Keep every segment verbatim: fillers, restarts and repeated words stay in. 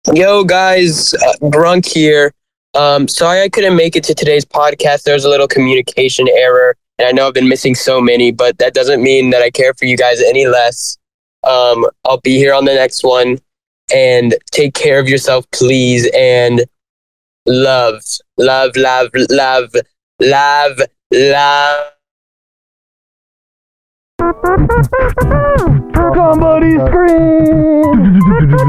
Yo, guys, uh, Grunk here. Um, sorry I couldn't make it to today's podcast. There was a little communication error, and I know I've been missing so many, but that doesn't mean that I care for you guys any less. Um, I'll be here on the next one, and take care of yourself, please, and love, love, love, love, love, love. Somebody scream!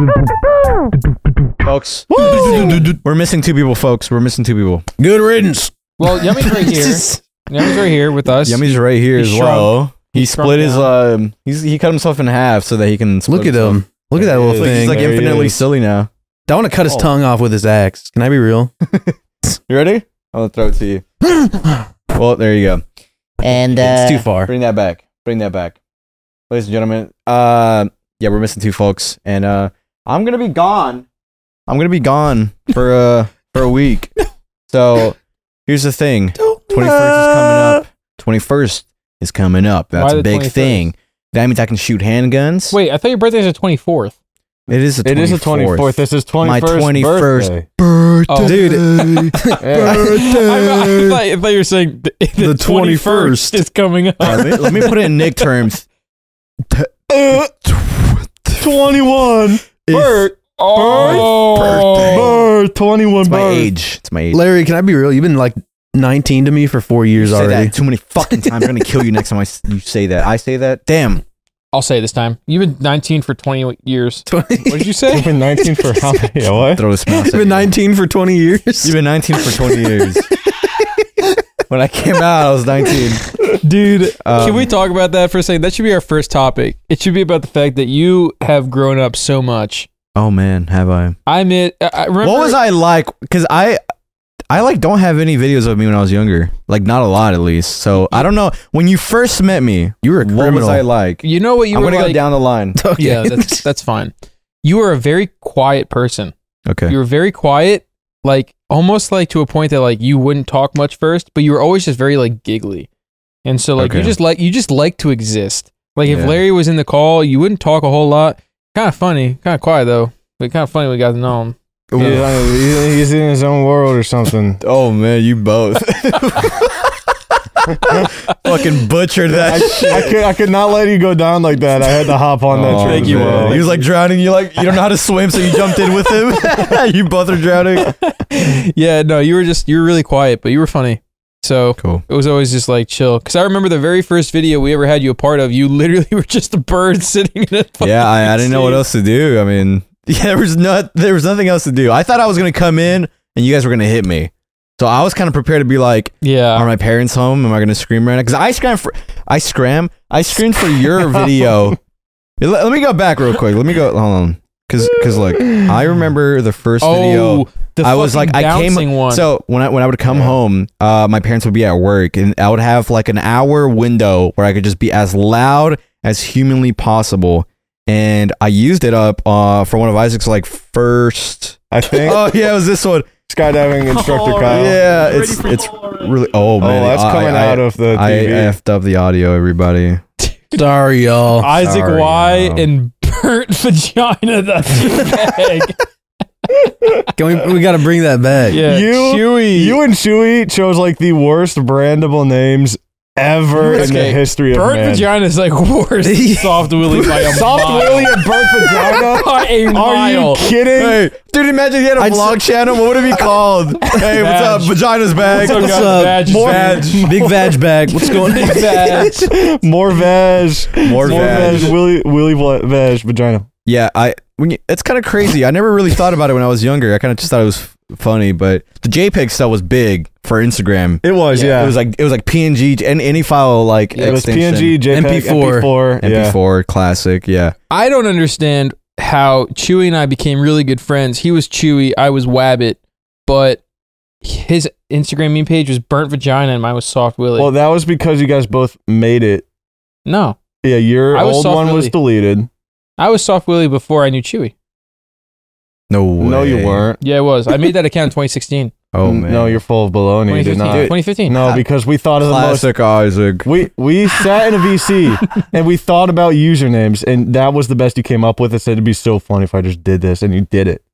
Folks, we're missing two people, folks. We're missing two people. Good riddance. Well, Yummy's right here. Yummy's right here with us. Yummy's right here He's as shrunk. well. He He's split shrunk his, down. um, he's, he cut himself in half so that he can split Look at himself. him. Look at that little He's like, thing. he's like There he infinitely is. silly now. I want to cut his Oh. tongue off with his axe. Can I be real? You ready? I'm gonna throw it to you. Well, there you go. And it's uh, too far. Bring that back. Bring that back. Ladies and gentlemen, uh, yeah, we're missing two folks, and uh, I'm gonna be gone. I'm gonna be gone for uh for a week. So here's the thing: twenty-first is coming up. twenty-first is coming up. That's Why a the big twenty-first? thing. That means I can shoot handguns. Wait, I thought your birthday's the twenty-fourth. It is the It twenty-fourth. is the twenty-fourth. This is My twenty-first twenty-first birthday. birthday. Oh. Dude, Yeah. I, I, thought, I thought you were saying the, the twenty-first is coming up. uh, let, me, let me put it in Nick terms. twenty-one. Birth. Oh, Birth. twenty-one It's my birth. age. It's my age. Larry, can I be real? You've been like nineteen to me for four years You say already. that too many fucking times. I'm gonna kill you next time I s- you say that. I say that. Damn. I'll say it this time. You've been nineteen for twenty years. What did you You've say? been nineteen for how many? What? Throw a smile. You've been nineteen for twenty years. You've been nineteen for twenty years. When I came out, I was nineteen. Dude, Um, can we talk about that for a second? That should be our first topic. It should be about the fact that you have grown up so much. Oh man, have I? I admit, I I remember. What was I like? Because I, I like don't have any videos of me when I was younger. Like not a lot, at least. So I don't know. When you first met me, You were a what criminal. was I like? You know what you I'm were gonna like? go down the line. Okay. Yeah, that's that's fine. You were a very quiet person. Okay. You were very quiet, like almost like to a point that like you wouldn't talk much first, but you were always just very like giggly. And so like you Okay. just like you just like to exist. Like if Yeah. Larry was in the call, you wouldn't talk a whole lot. Kind of funny, kind of quiet though. But kind of funny we got to know him. He's, he's- he's in his own world or something. Oh man, you both. Fucking butchered that I, shit. I could I could not let you go down like that. I had to hop on that Oh, train. Thank you, man. bro. He was like drowning. You like you don't know how to swim, so you jumped in with him. You both are drowning. Yeah, no, you were just you were really quiet, but you were funny. So Cool. it was always just like chill. Because I remember the very first video we ever had you a part of. You literally were just a bird sitting in a fucking Yeah, I, I didn't know what seat. else to do. I mean, yeah, there was not there was nothing else to do. I thought I was gonna come in and you guys were gonna hit me. So I was kind of prepared to be like, Yeah. are my parents home? Am I gonna scream right now? Because I scram for I scram I screamed for your video. Let, let me go back real quick. Let me go. Hold on. Because because look, I remember the first video. Oh, the I was fucking like, I came. bouncing one. So when I when I would come Yeah. home, uh, my parents would be at work, and I would have like an hour window where I could just be as loud as humanly possible, and I used it up uh for one of Isaac's like first. I think Oh yeah, it was this one. skydiving instructor Kyle. Yeah, it's it's really. Oh Oh, man, that's I- coming I, out of the I T V. effed up the audio, everybody. Sorry, y'all. Isaac Sorry, Y um, and burnt vagina. That's bag. Can we we got to bring that back. Yeah, You- Chewy. You and Chewy chose like the worst brandable names ever in the Okay, history of burnt man. vagina is like worse. Soft willy by a Soft mile. Willy and burnt vagina? By a Are mile. you kidding? Hey, dude, imagine he had a I'd vlog channel. What would it be called? Hey, what's up? Vag. Vagina's bag. What's up, What's guys? up? Vag is More vag. big vag bag. What's going on? Vag. More vag. More vag. vag. Willy, Willy vla- vag vagina. Yeah, I when you, it's kind of crazy. I never really thought about it when I was younger. I kind of just thought it was f- funny, but the JPEG stuff was big for Instagram. It was, yeah. It was like it was like P N G and any file like It was P N extension. G, JPEG, M P four. M P four. M P four classic. Yeah, I don't understand how Chewy and I became really good friends. He was Chewy, I was Wabbit, but his Instagram meme page was burnt vagina and mine was soft willy. Well, that was because you guys both made it. no, Yeah, your I was old soft one was Willy. deleted. I was soft willy before I knew Chewy. no way. No, you weren't. Yeah, it was. I made that account in twenty sixteen. Oh N- man, No, you're full of baloney. You did 2015. not. twenty fifteen. No, because we thought of the most. classic Isaac. We we sat in a V C and we thought about usernames, and that was the best you came up with. It said it'd be so funny if I just did this, and you did it.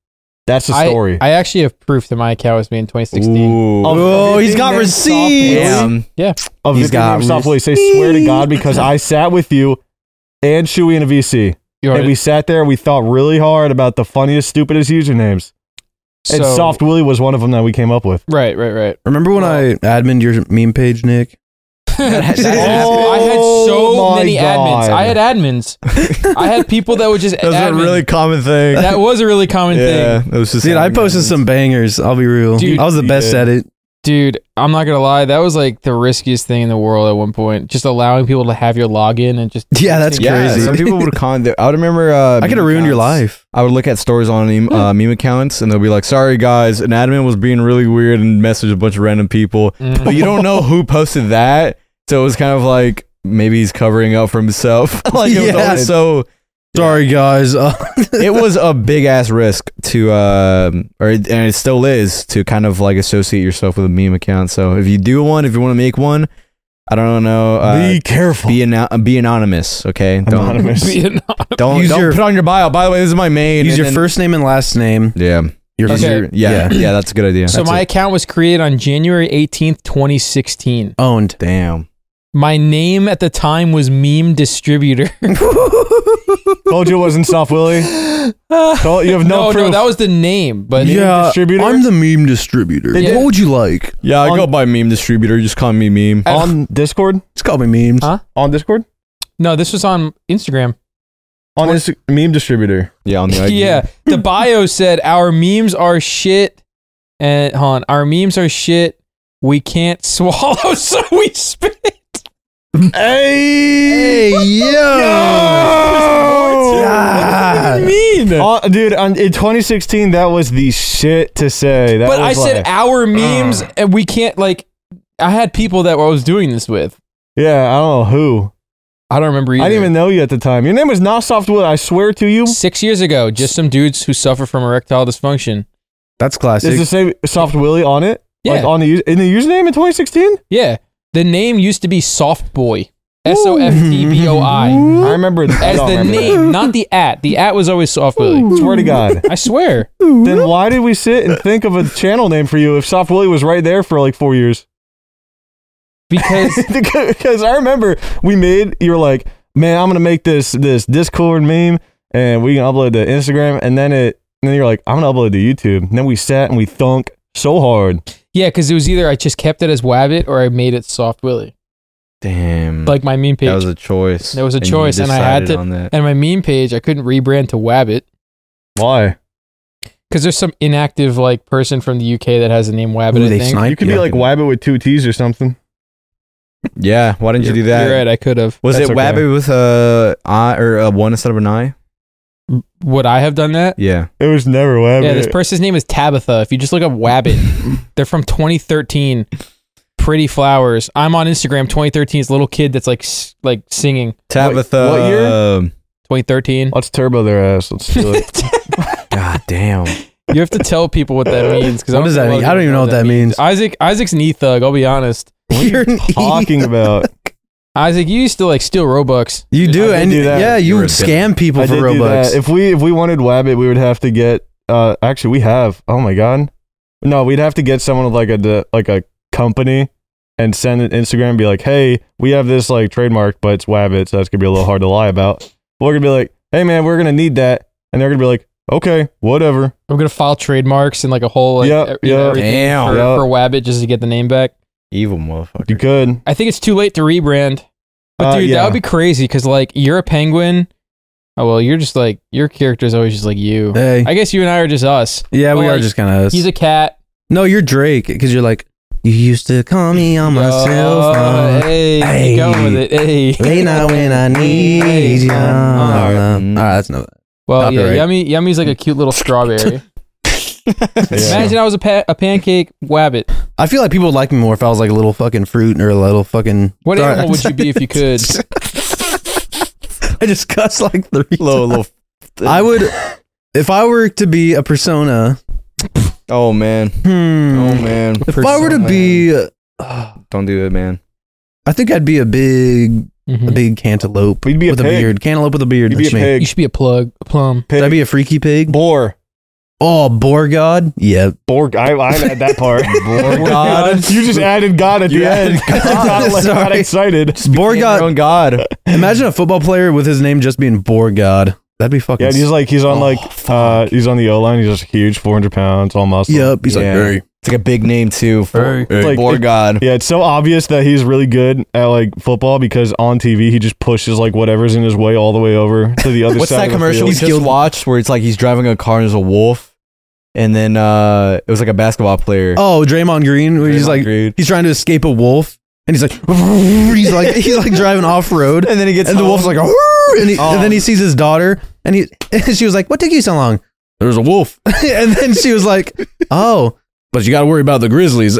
That's the I, story. I actually have proof that my account was made in twenty sixteen. Ooh. Oh, he's got receipts. Damn. of He's Victor got named Soft Willie. Say, swear to God, because I sat with you and Chewy in a V C. You And want we it? sat there, we thought really hard about the funniest, stupidest usernames. And So- Soft Willie was one of them that we came up with. Right, right, right. Remember when I admined your meme page, Nick? That that happened. happened. I had so Oh my many admins. God. I had admins. I had people that would just That was a admin. really common thing. That was a really common yeah, thing. it was just Dude, I having posted admins. some bangers. I'll be real. Dude, I was the best yeah. at it. Dude, I'm not gonna lie, that was like the riskiest thing in the world at one point. Just allowing people to have your login and just Yeah, that's Yeah, crazy. some people would comment. I would remember. Uh, I could meme have ruined your accounts. life. I would look at stories on meme, uh, meme accounts, and they'll be like, "Sorry guys, an admin was being really weird and messaged a bunch of random people." Mm. But you don't know who posted that, so it was kind of like maybe he's covering up for himself. like it was Yeah. always so. Sorry, guys. Uh, It was a big ass risk to, um, or and it still is to kind of like associate yourself with a meme account. So if you do one, if you want to make one, I don't know. Uh, Be careful. Be, ano- be anonymous, okay? Don't Anonymous. Be anonymous. don't, Use don't your- put on your bio. By the way, this is my main. use and your then- first name and last name. Yeah. Your Okay. your- Yeah, yeah, that's a good idea. So That's my it. account was created on January eighteenth, twenty sixteen. Owned. Damn. My name at the time was Meme Distributor. Told you it wasn't Soft Willie. Told, you have no, no, proof. no, that was the name. But Yeah. distributor? I'm the meme distributor. Yeah. What would you like? Yeah, I On- go by meme distributor. Just call me meme. on Discord. Just call me memes. Huh? On Discord. no, this was on Instagram. On this meme distributor. Yeah, on the I G. Yeah, the bio said our memes are shit, and hold on, our memes are shit. We can't swallow, so we spit. Hey, Hey, yo! What do you mean? Uh, dude, on, in twenty sixteen, that was the shit to say. That But I was said like- our memes, and we can't like. I had people that I was doing this with. yeah, I don't know who. I don't remember either. I didn't even know you at the time. Your name was not Soft Willie. I swear to you. Six years ago, just some dudes who suffer from erectile dysfunction. That's classic. Is the same Soft Willie on it? Yeah. Like on the us- in the username in twenty sixteen? Yeah, the name used to be Soft Boy, S O F T B O I, I remember I as don't the remember name, not the at. The at was always Soft Willie. that. Swear to God. I swear. Then why did we sit and think of a channel name for you if Soft Willie was right there for like four years? Because Because I remember we made, you were like, man, I'm gonna make this this Discord meme and we can upload to Instagram, and then it and then you're like, I'm gonna upload to YouTube. And then we sat and we thunk so hard. yeah, because it was either I just kept it as Wabbit or I made it Soft Willie, Damn. like my meme page. that was a choice. There was a And you choice, and I had decided to- on that. and my meme page, I couldn't rebrand to Wabbit Why? because there's some inactive like person from the U K that has the name Wabbit. Ooh, I they think. sniped You could be you. like Wabbit with two T's or something. Yeah, why didn't you You're- do that? You're right. I could have. Was That's it okay. Wabbit with a I or a one instead of an I? Would I have done that? Yeah. It was never Wabbit. Yeah, this person's name is Tabitha. If you just look up Wabbit, they're from twenty thirteen. Pretty Flowers. I'm on Instagram. twenty thirteen is a little kid that's like s- like singing. Tabitha. what year? um, twenty thirteen. Let's turbo their ass. Let's do it. God damn. You have to tell people what that means. Because What does that mean? I don't even know what that means. Isaac, Isaac's an e-thug. I'll be honest. You're an Talking about. Isaac, you used to like steal Robux. You do, I did and do that. yeah, you You're would a scam people I for did do that. Robux. If we if we wanted Wabbit, we would have to get. Uh, actually, we have. Oh my god. No, we'd have to get someone with like a de- like a company and send an Instagram and be like, hey, we have this like trademark, but it's Wabbit, so that's gonna be a little hard to lie about. We're gonna be like, hey man, we're gonna need that, and they're gonna be like, okay, whatever. We're gonna file trademarks and like a whole like, Yep, e- you know, yep. everything Damn. for, Yep. for Wabbit just to get the name back. Evil motherfucker. You could. I think it's too late to rebrand. But Uh, dude, yeah. that would be crazy because like you're a penguin. Oh well, you're just like your character's always just like you. Hey, I guess you and I are just us. yeah, we well, are like, just kind of us. He's a cat. No, you're Drake because you're like, you used to call me on my cell Oh, phone. hey, Hey. keep going with it. Hey. Late night when I need you. All Alright. right, that's no. Well, yeah, Copyright. Yummy, Yummy's like a cute little strawberry. Yeah. Imagine I was a, pa- a pancake Wabbit. I feel like people would like me more if I was like a little fucking fruit or a little fucking. What Sorry. animal would you be if you could? I just cussed like three. Little, little. I would, if I were to be a persona. Oh man. Hmm. Oh man. If I were to be, uh, Don't do it, man. I think I'd be a big, a Mhm. big cantaloupe You'd be a with a pig. beard. Cantaloupe with a beard. You'd be That's a me. pig. You should be a plug, a plum. Pig. Would I be a freaky pig? Boar. Oh, Borgod. Yeah. Borg. I I had that part. Borgod. You just added God at You the end. added God. got, like, got Sorry. excited. Borgod. Own God. Imagine a football player with his name just being Borgod. That'd be fucking. Yeah, and he's like he's on Oh, like uh fuck. he's on the O line. He's just huge, four hundred pounds, all muscle. Yep. He's Yeah. like, hey. It's like a big name too. For Hey. It's like- Borgod. Yeah, it's so obvious that he's really good at like football because on T V he just pushes like whatever's in his way all the way over to the other What's side. that of the commercial field. we He's just skilled. watched where it's like he's driving a car and there's a wolf, and then uh it was like a basketball player. Oh, Draymond Green. Where he's Draymond like, Green. he's trying to escape a wolf, and he's like, he's like, he's like driving off road, And then he gets and the home. wolf's like, and, he, Oh. and then he sees his daughter, and he, and she was like, "What took you so long?" There's a wolf, and then she was like, "Oh, but you got to worry about the Grizzlies."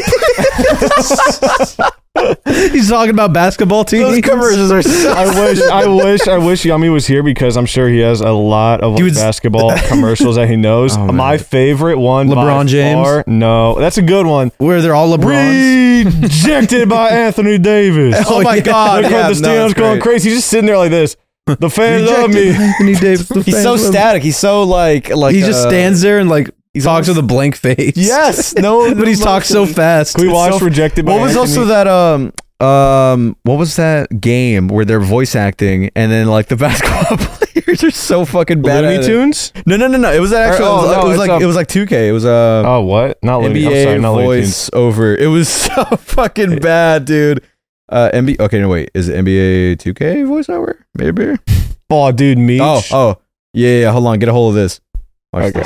He's talking about basketball teams. Those commercials are so I wish, I wish, I wish Yummy was here because I'm sure he has a lot of like, He would- basketball commercials that he knows. Oh, man. My favorite one, by LeBron James? far- no, that's a good one. Where they're all LeBrons. Rejected by Anthony Davis. Oh my yeah. god! Look yeah, at the no, stands it's going great. crazy. He's just sitting there like this. The fans love me. Anthony Davis. the He's fans so love him. static. He's so like like He just uh, stands there and like he's talks almost- with a blank face. Yes, no, but he's no talks so emotion. fast. Can we It's watch so- Rejected by What was Anthony? also that um um what was that game where they're voice acting and then like the basketball players are so fucking bad Looney at it? Tunes? No, no, no, no. It was actually oh, it was, no, it was it's, like um, it was like two K. It was uh Oh, what? Not Looney. N B A I'm sorry, not Looney Tunes. voice over. It was so fucking bad, dude. Uh, N B A. Okay, no, wait. Is it N B A two K voiceover? Maybe. Oh, dude, Meech. Oh, oh, yeah, yeah. Hold on, get a hold of this. Watch Okay. this.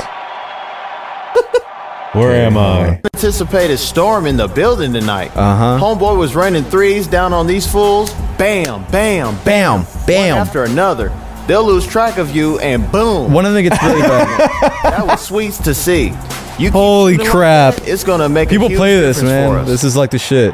Where am I? Anticipated storm in the building tonight. Uh huh. Homeboy was raining threes down on these fools. Bam, bam, Bam, one bam. after another. They'll lose track of you, and boom. One of them gets really bad. That was sweets to see. You keep Holy shooting like crap. that, it's gonna make a People huge play this, difference for man. us. This is like the shit.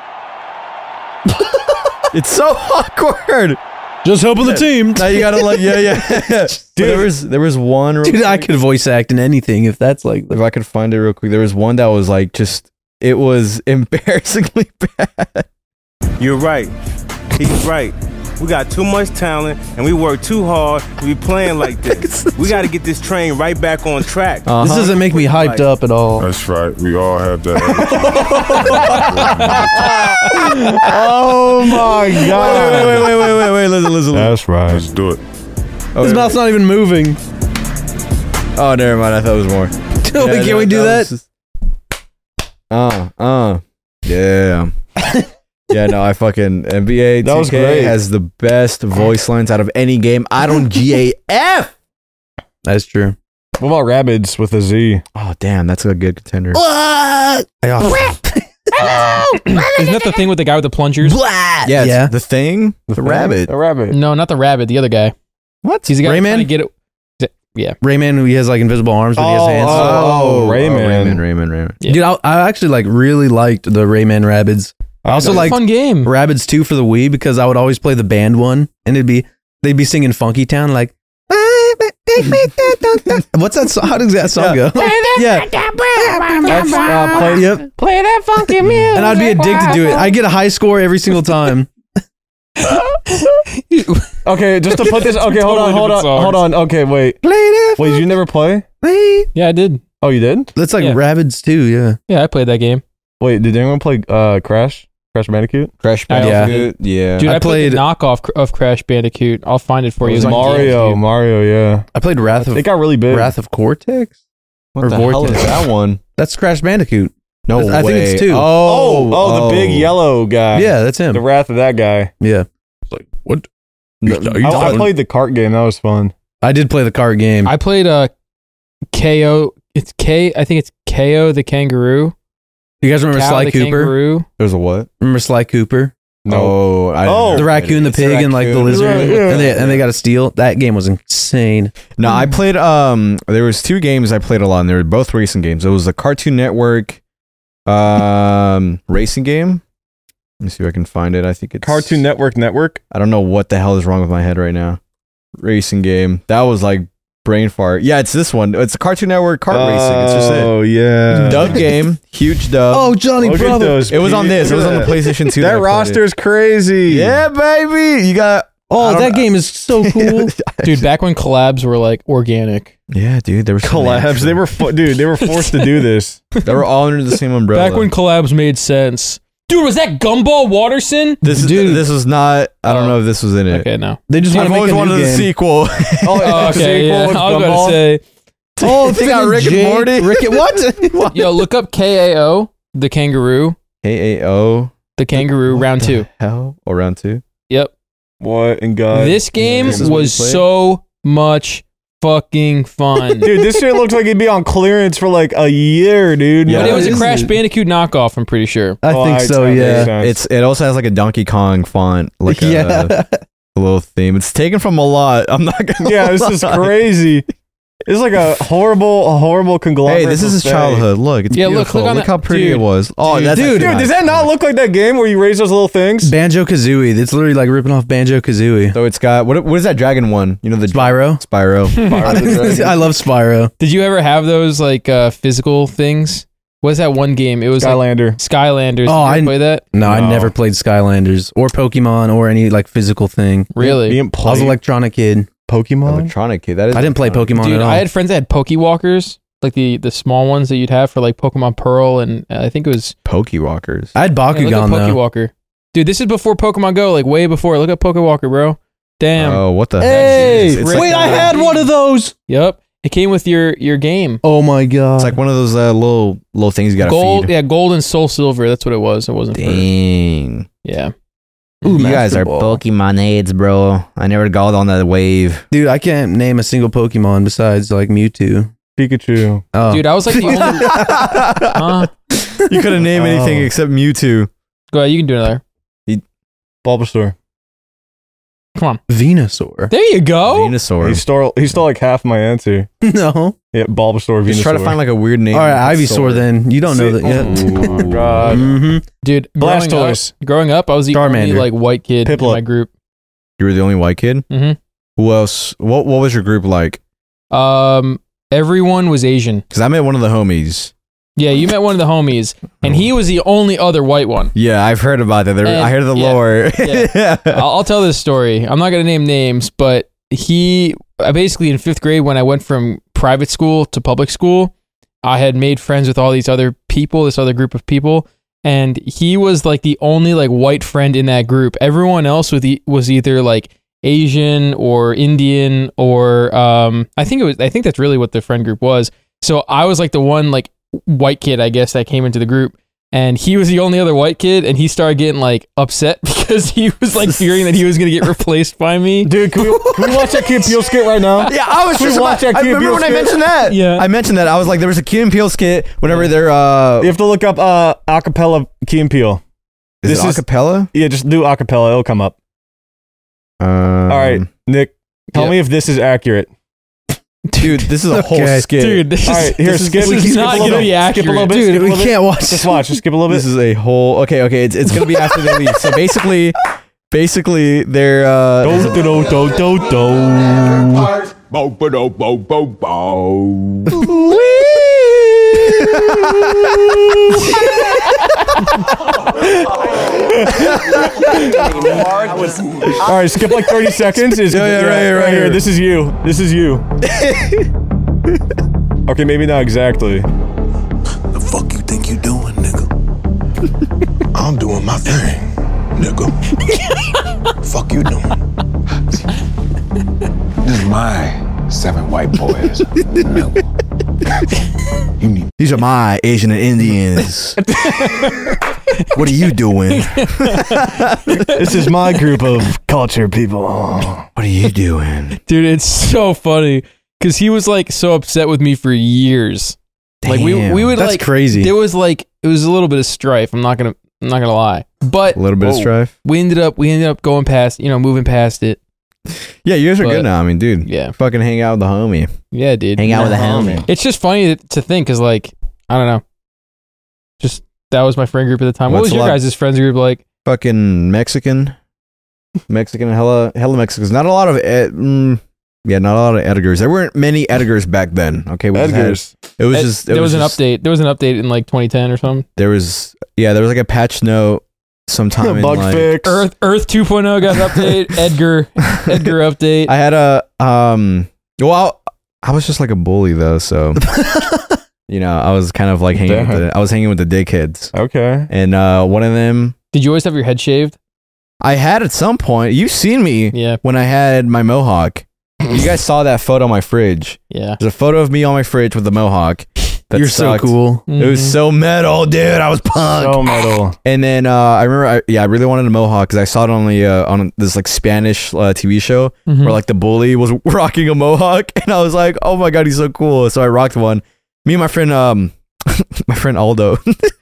It's so awkward. Just helping the team. Now you gotta like, yeah, yeah. Dude, there was there was one. real Dude, I quick. could voice act in anything if that's like. If I could find it real quick, there was one that was like just. It was embarrassingly bad. You're right. He's right. We got too much talent and we work too hard to be playing like this. We got to get this train right back on track. Uh-huh. This doesn't make me hyped up at all. That's right. We all have that. Oh my Wait, god. wait, wait, wait, wait, wait, wait. Listen, listen. listen. That's right. Let's do it. Oh, His mouth's not even moving. oh, never mind. I thought it was more. Can Yeah, we do that? was just- Uh, uh. Yeah. Yeah, no, I fucking N B A That was two K great. has the best voice lines out of any game. I don't G A F. That's true. What about Rabbids with a Z? Oh, damn, that's a good contender. Isn't that the thing with the guy with the plungers? Yeah, it's Yeah. the thing, the, rabbit. The rabbit. No, not the rabbit. The other guy. What? He's the guy Rayman? trying to get it. Yeah. Rayman, he has like invisible arms, but he has Oh, hands. oh, Rayman. Rayman, Rayman, Rayman. Yeah. Dude, I, I actually like really liked the Rayman Rabbids. I also It's a like fun game. Rabbids two for the Wii because I would always play the band one, and it'd be they'd be singing Funky Town like. What's that song? How does that song go? Yeah. That's, uh, play, Yep. Play that funky music. And I'd be addicted to it. I get a high score every single time. okay, just to put this. Okay, hold on, Totally hold on, different songs. hold on. Okay, wait. Play that. Wait, did you never play? Play. Yeah, I did. Oh, you did? That's like Yeah. Rabbids two. Yeah. Yeah, I played that game. Wait, did anyone play uh Crash? Crash Bandicoot? Crash I also Bandicoot. Yeah. Dude, I, I played, the played- knockoff cr- of Crash Bandicoot. I'll find it for It you. was It was on Mario, GameCube. Mario, yeah. I played Wrath of It got really big. Wrath of Cortex. What or the hell Vortex. is that one? That's Crash Bandicoot. No I think way. it's two. Oh, oh, the big yellow guy. Yeah, that's him. The wrath of that guy. Yeah. It's like what? No, Are you I, I talking- played the cart game. That was fun. I did play the card game. I played uh, K O. It's K. I think it's K O the kangaroo. you guys remember Cow Sly the Cooper? kangaroo. There's a what? Remember Sly Cooper? No. Oh, I didn't Oh. know The what raccoon, the it is. pig, and like the raccoon. lizard, Right, yeah. and they and they got to steal. That game was insane. No, I played. Um, there was two games I played a lot, and they were both racing games. It was the Cartoon Network, um, racing game. Let me see if I can find it. I think it's Cartoon Network Network. I don't know what the hell is wrong with my head right now. Racing game. That was like brain fart. Yeah, it's this one. It's a Cartoon Network kart racing. It's just it. Oh, yeah. Dub game, huge dub. Oh, Johnny Look at brother! those it was on pe- this. It was look on the at PlayStation two. That I played it. roster's crazy. Yeah, baby. You got Oh, don't that know. game is so cool. Dude, back when collabs were like organic. Yeah, dude, they were so Collabs. natural. They were, fo- dude. They were forced to do this. They were all under the same umbrella. Back when collabs made sense. Dude, was that Gumball Waterson? this is Dude. this was not. I don't Oh. know if this was in it. Okay, no. They just want I've to make always a wanted new the game. sequel. Oh, okay, yeah. I was Gumball. going to say, Oh, They got freaking Rick and Jake- Morty. Rick and what? yo, look up K A O, the kangaroo. A A O. The kangaroo, round two. Hell, or round two. Yep. What in God? This game This is what was you played? so much fucking fun. Dude, this shit looks like it'd be on clearance for like a year, dude. Yeah. But it was a Is Crash it? Bandicoot knockoff, I'm pretty sure. I Oh, think I- so. that makes Yeah. sense. It's it also has like a Donkey Kong font, like a, yeah. a little theme. It's taken from a lot. I'm not gonna. Yeah, this is lie. crazy. It's like a horrible, a horrible conglomerate. Hey, this is his buffet. childhood. Look, it's Yeah, look, beautiful. look on look that- how pretty dude. it was. Oh, Dude, that's dude, Dude, does that not look like that game where you raise those little things? Banjo Kazooie. It's literally like ripping off Banjo Kazooie. So it's got what? What is that dragon one? You know the Spyro. Spyro. I love Spyro. Did you ever have those like uh, physical things? What's that one game? It was like Skylander. Skylanders. Did Oh, you ever I- play that? No, I No. never played Skylanders or Pokemon or any like physical thing. Really? You didn't I was play an electronic kid. Pokemon? Electronic kid. That is. I didn't play electronic. Pokemon Dude, at all. I had friends that had Pokewalkers, like the the small ones that you'd have for like Pokemon Pearl, and uh, I think it was Pokewalkers. I had yeah, look Bakugan at though. Pokewalker. Dude, this is before Pokemon Go, like way before. Look at Pokewalker, bro. Damn. Oh, what the Hey, heck? It's Rick- like, wait, I had one of those. Yep. It came with your your game. Oh my god. it's like one of those uh, little little things you gotta Gold, feed. yeah, gold and soul silver. That's what it was. It wasn't. For, Dang. yeah. Ooh, You guys Master are Ball. Pokemon aids, bro. I never got on that wave. Dude, I can't name a single Pokemon besides like Mewtwo. Pikachu. Oh. Dude, I was like the only. Huh? You couldn't name Oh. anything except Mewtwo. Go ahead. You can do another. Bulbasaur. Come on. Venusaur. There you go. Venusaur. He stole, he stole like half my answer. No. Yeah, Bulbasaur, Venusaur. Just try to find like a weird name. All right, Venusaur. Ivysaur then. You don't know that See- yet. Oh my god. Mm-hmm. Dude, growing up, Blastoise. growing up, I was the only Charmander. like white kid in Piplup. my group. You were the only white kid? Mhm. Who else? What What was your group like? Um, everyone was Asian. Because I met one of the homies. Yeah, you met one of the homies, and he was the only other white one. Yeah, I've heard about that. There, And- I heard the yeah, lore. yeah. I'll, I'll tell this story. I'm not gonna name names, but he I basically in fifth grade when I went from private school to public school, I had made friends with all these other people, this other group of people, and he was like the only like white friend in that group. Everyone else was e- was either like Asian or Indian or um I think it was I think that's really what the friend group was. So I was like the one like white kid, I guess, that came into the group. And he was the only other white kid, and he started getting like upset because he was like fearing that he was gonna get replaced by me. Dude, can we, can we watch that Key and Peele skit right now? Yeah, I was Can we just watch about, that I Key and remember Peele when I skit? mentioned that. Yeah. I mentioned that. I was like, there was a Key and Peele skit whenever they're uh You have to look up uh acapella Key and Peele. is this it is- acapella? Yeah, just do acapella. It'll come up. Um, All right, Nick, tell yeah. me if this is accurate. dude, this is a whole Okay. skit. Dude, this All is, right, here, this is, skip- this skip is a not little gonna bit. be accurate. Skip a little bit. Dude, skip a we little bit. can't watch Just watch. Just skip a little bit. This is a whole okay, okay. It's it's gonna be after they leave. So basically, basically they're uh Do, do, do, do, do, do. Bo bo do bo bo bo. All right, skip like thirty seconds. Is, Yeah, yeah, right here, right here. This is you. This is you. Okay, maybe not exactly. The fuck you think you doing, nigga? I'm doing my thing, nigga. Fuck you doing? This is my seven white boys, nigga. You need these are my Asian and Indians. What are you doing? This is my group of culture people. What are you doing? Dude, it's so funny because he was like so upset with me for years. Like we Damn. we would That's like crazy. There was like it was a little bit of strife. I'm not gonna I'm not gonna lie, but A little bit of Whoa. strife. we ended up we ended up going past you know moving past it. Yeah, you guys are But- good now. I mean, dude, Yeah, fucking hang out with the homie. yeah, dude. Hang out with the homie. It's just funny to think because like I don't know, just that was my friend group at the time. What What's was your a lot- guys' friends group like? Fucking Mexican, Mexican, hella, hella Mexicans. Not a lot of, ed, mm, yeah, not a lot of Edgars. There weren't many Edgars back then. Okay, we just had- Edgar's. it was It- just. It there was, just, an update. There was an update in like twenty ten or something. There was, yeah, there was like a patch note sometime in Bug like, fix. Earth Earth two point oh got an update. Edgar Edgar update. I had a um. Well, I was just like a bully though, so you know, I was kind of like hanging. With the, I was hanging with the dickheads, Okay. and uh, one of them Did you always have your head shaved? I had at some point. You've seen me Yeah. when I had my mohawk. You guys saw that photo on my fridge. Yeah. There's a photo of me on my fridge with the mohawk. That You're sucked. so cool. It was Mhm. so metal, dude. I was punk. So metal. And then uh, I remember, I, yeah, I really wanted a mohawk because I saw it on the uh, on this like Spanish uh, T V show Mhm. where like the bully was rocking a mohawk, and I was like, oh my god, he's so cool. So I rocked one. Me and my friend, um, my friend Aldo,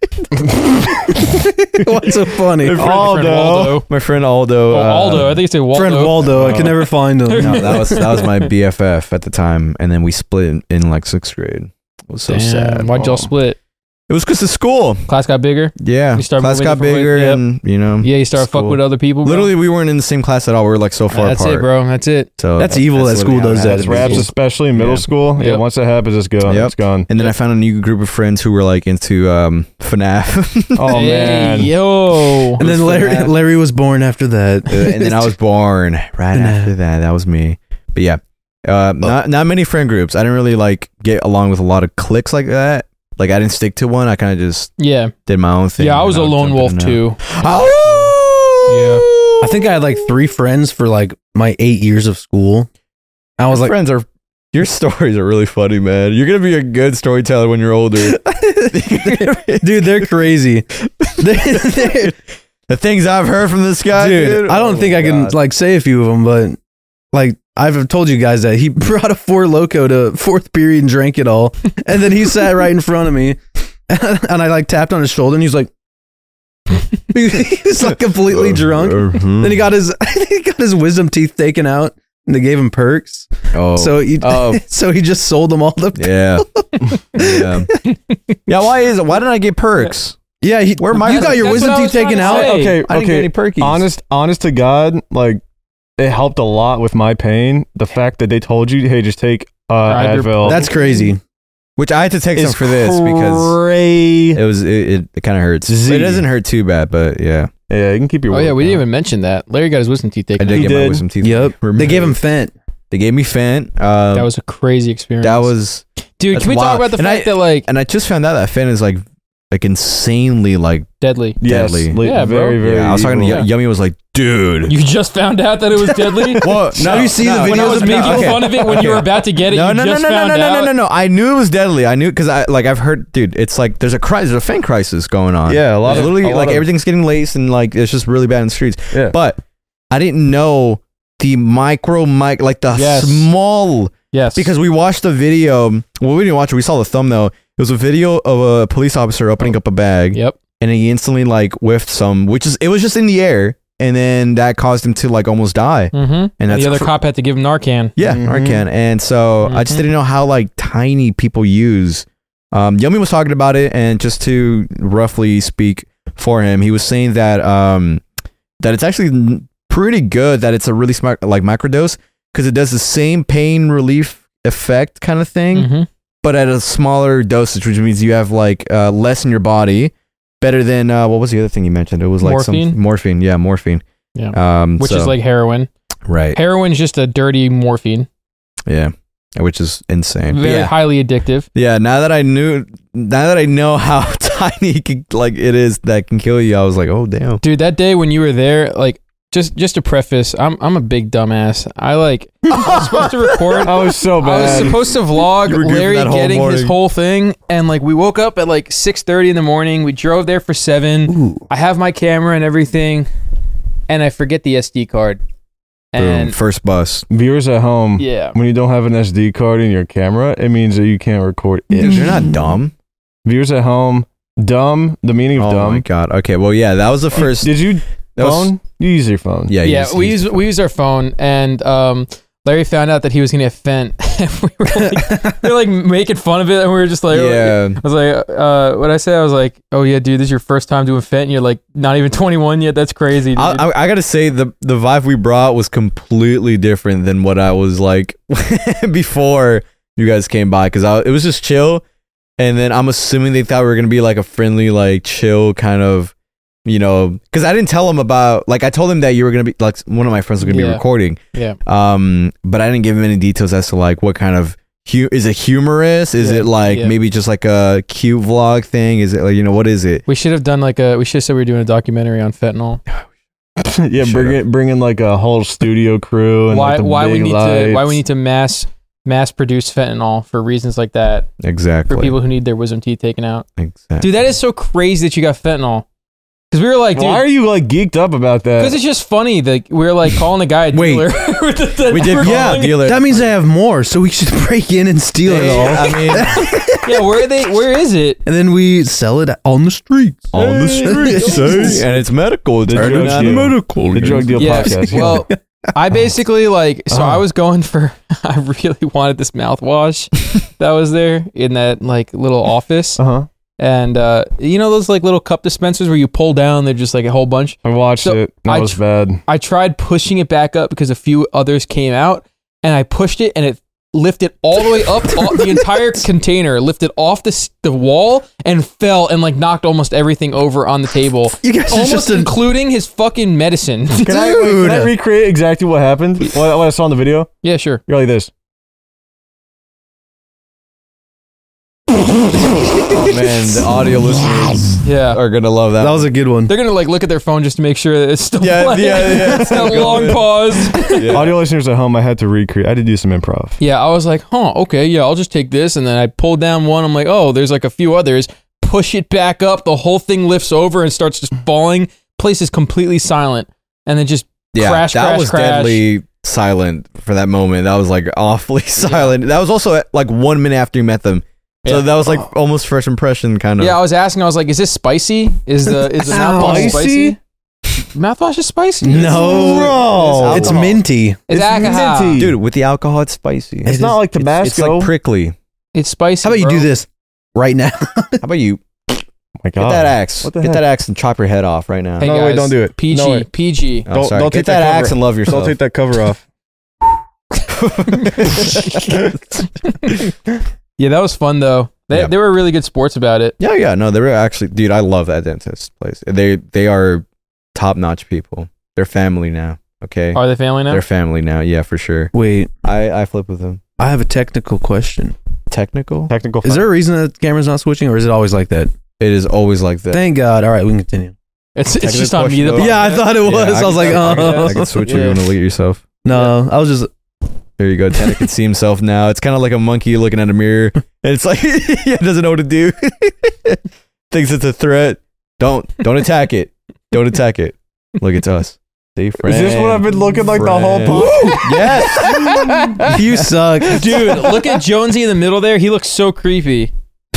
What's so funny? Friend- friend Aldo. Waldo. my friend Aldo, Oh, uh, Aldo. I think it's a Waldo. Friend Waldo. I Oh. can never find him. No, that was that was my B F F at the time, and then we split in, in like sixth grade. It was so Damn, sad. Why'd y'all Oh. split? It was because of school. Class got bigger. Yeah, You started class moving got different ways? bigger, Yep. and you know, Yeah, you started fucking school. with other people. Bro. Literally, we weren't in the same class at all. We were like so far That's apart. it, bro. That's it. So That's evil that school literally does how that. it That's happened. raps, especially in middle Yeah. school. Yeah, Yep. once it happens, it's gone. Yep. It's gone. And then I found a new group of friends who were like into um, FNAF. Oh hey, man. yo. And then Larry, that. Larry was born after that. Uh, and then I was born right after that. That was me. But yeah, uh, not not many friend groups. I didn't really like get along with a lot of cliques like that. Like I didn't stick to one. I kind of just Yeah. did my own thing. Yeah, I and was a would lone jump in wolf and out. too. Oh! I think I had like three friends for like my eight years of school. I was Your like, friends are. Your stories are really funny, man. You're gonna be a good storyteller when you're older. dude, they're crazy. They- they're- The things I've heard from this guy, dude. dude, I don't Oh think my I can God. like say a few of them, but like I've told you guys that he brought a Four Loko to fourth period and drank it all, and then he sat right in front of me, and I like tapped on his shoulder, and he's like, he was like completely drunk. Mhm. Then he got his he got his wisdom teeth taken out, and they gave him perks. Oh, So he Oh. so he just sold them all the yeah, yeah, yeah. Why is it? Why didn't I get perks? yeah. He, Where my- you got your That's wisdom what I teeth was trying taken to out? say. Okay, I didn't get okay. any perkies. Honest, honest to God, like it helped a lot with my pain. The fact that they told you, hey, just take uh, Right, your- Advil. That's crazy. Which I had to take some is for this because crazy. it was it, it, it kind of hurts. Z. It doesn't hurt too bad, but yeah, Yeah, you can keep your. Oh yeah, work we didn't down. even mention that. Larry got his wisdom teeth I taken. did He get my did. wisdom teeth. Yep. removed. They gave him Fent. They gave me Fent. Um, That was a crazy experience. that was, dude. that's Can we talk wild. about the And fact I- that like and I just found out that Fent is like like insanely like deadly? Yes, deadly. li- Yeah, bro. very, very. yeah. I was talking to evil. Y- Yummy was like, dude. You just found out that it was deadly. Well, no, you see the no, when I videos was of making people- fun of it when you were about to get it, No, you no, no, just no, no, found no, no, out. no, no, no. I knew it was deadly. I knew because I like I've heard, dude. It's like there's a crisis, there's a fan crisis going on. Yeah, a lot There's of- literally a lot like of- everything's getting laced and like it's just really bad in the streets. Yeah. But I didn't know the micro mic, like the Yes. small. Yes, Because we watched the video. Well, we didn't watch it. We saw the thumbnail. It was a video of a police officer opening up a bag, yep. and he instantly like whiffed some, which is it was just in the air, and then that caused him to like almost die. Mm-hmm. And And that's the other cr- cop had to give him Narcan. Yeah, Mhm. Narcan. And so I just Mhm. didn't know how like tiny people use. Um, Yummy was talking about it, and just to roughly speak for him, he was saying that um, that it's actually n- pretty good that it's a really smart like microdose because it does the same pain relief effect kind of thing, Mm-hmm. but at a smaller dosage, which means you have like uh, less in your body. Better than uh, what was the other thing you mentioned? It was like Morphine? some morphine. Yeah, morphine. Yeah. Um, Which so- is like heroin. right. Heroin's just a dirty morphine. Yeah, which is insane. But Very yeah. highly addictive. Yeah, now that I knew, now that I know how tiny it can, like it is that can kill you, I was like, oh damn. Dude, that day when you were there, like just just to preface, I'm I'm a big dumbass. I like I was supposed to record I was so I was bad. supposed to vlog You were good for Larry that whole getting his morning. whole thing, and like we woke up at like six thirty in the morning. We drove there for seven. Ooh. I have my camera and everything, and I forget the S D card. Boom, And first bus. Viewers at home, yeah, when you don't have an S D card in your camera, it means that you can't record it. Dude, you're not dumb. Viewers at home, dumb. The meaning of Oh dumb. my god. Okay, well yeah, that was the first. Did you that was- phone? You use your phone. yeah, yeah. you we just- use we used our phone, and um, Larry found out that he was gonna get Fent. And we were like, we were like making fun of it, and we were just like, yeah. I was like, uh, what I say? I was like, oh yeah, dude, this is your first time doing Fent, and you're like not even twenty-one yet. That's crazy, dude. I, I, I gotta say the the vibe we brought was completely different than what I was like before you guys came by because I it was just chill, and then I'm assuming they thought we were gonna be like a friendly, like chill kind of you know, because I didn't tell him about, like, I told him that you were going to be, like, one of my friends was going to Yeah. be recording. Yeah. Um, but I didn't give him any details as to, like, what kind of, hu- is it humorous? Is Yeah. it, like, Yeah. maybe just, like, a cute vlog thing? Is it, like, you know, what is it? We should have done like a. We should have said we were doing a documentary on fentanyl. yeah, Shut bring up. it, bring in like a whole studio crew and Why? like the why we big need to? lights. Why we need to mass mass produce fentanyl for reasons like that Exactly. for people who need their wisdom teeth taken out. Exactly. Dude, that is so crazy that you got fentanyl. Because we were like, dude, Why are you like geeked up about that? because it's just funny that we were like calling a guy a Wait. dealer. That We did, we're yeah, calling- dealer. That means I have more, so we should break in and steal it all. I mean, Yeah, where are they? Where is it? And then we sell it on the streets. on the streets, eh? And it's medical. It's The turning drug out deal. medical. the drug deal Yeah. podcast. Well, I basically like. So Oh. I was going for. I really wanted this mouthwash that was there in that like little office, uh huh. and uh, you know those like little cup dispensers where you pull down, they're just like a whole bunch. I watched So, it. That I was tr- bad. I tried pushing it back up because a few others came out, and I pushed it, and it lifted all the way up. all, the entire container lifted off the s- the wall and fell and like knocked almost everything over on the table, You guys are almost just a, including his fucking medicine. Can I, wait, can I recreate exactly what happened? What, what I saw in the video? Yeah, sure. You're like this. Oh, man, the audio listeners Yeah. are going to love that. that was a good one. They're gonna like look at their phone just to make sure that it's still Yeah, playing. yeah, yeah, it's still That long going. pause. Yeah. Audio listeners at home, I had to recreate. I had to do some improv. Yeah, I was like, huh, okay, yeah, I'll just take this, and then I pulled down one. I'm like, oh, there's like a few others. Push it back up. The whole thing lifts over and starts just falling. Place is completely silent, and then just Yeah, crash, that crash, was crash. deadly silent for that moment. That was like awfully silent. That was also at, like one minute after you met them. So Yeah. that was like almost first impression kind of. Yeah, I was asking. I was like, "Is this spicy? Is the is the mouthwash spicy? Mouthwash is spicy? No, Bro. it's alcohol. minty. It's, It's alcohol. minty. Dude, with the alcohol, it's spicy. It's not like Tabasco. It's like prickly. It's spicy. How about you bro. do this right now? How about you Oh my get God. that axe? What the Get heck? that axe and chop your head off right now. Hey No, guys, wait, don't do it. P G, No, wait. P G. Oh, Don't- sorry. don't get take that, that axe cover- and love yourself. Don't take that cover off. Yeah, that was fun though. They Yeah. they were really good sports about it. Yeah, yeah, no, they were actually, dude. I love that dentist place. They they are top notch people. They're family now. Okay, Are they family now? they're family now. Yeah, for sure. Wait, I I flip with them. I have a technical question. Technical. Technical. Is there a reason that the camera's not switching, or is it always like that? It is always like that. Thank God. All right, we can continue. It's it's Technical just on me. question, The though. Yeah, I thought it was. Yeah, I was like, can- I can- oh. I can switch if you Yeah. want to look at yourself. No, I was just. There you go. Tanner can see himself now. It's kind of like a monkey looking at a mirror, and it's like he doesn't know what to do. Thinks it's a threat. Don't don't attack it. Don't attack it. Look, it's us. See, friend. Is this what I've been looking like the whole Friend. time? Yes. You suck. Dude, look at Jonesy in the middle there. He looks so creepy.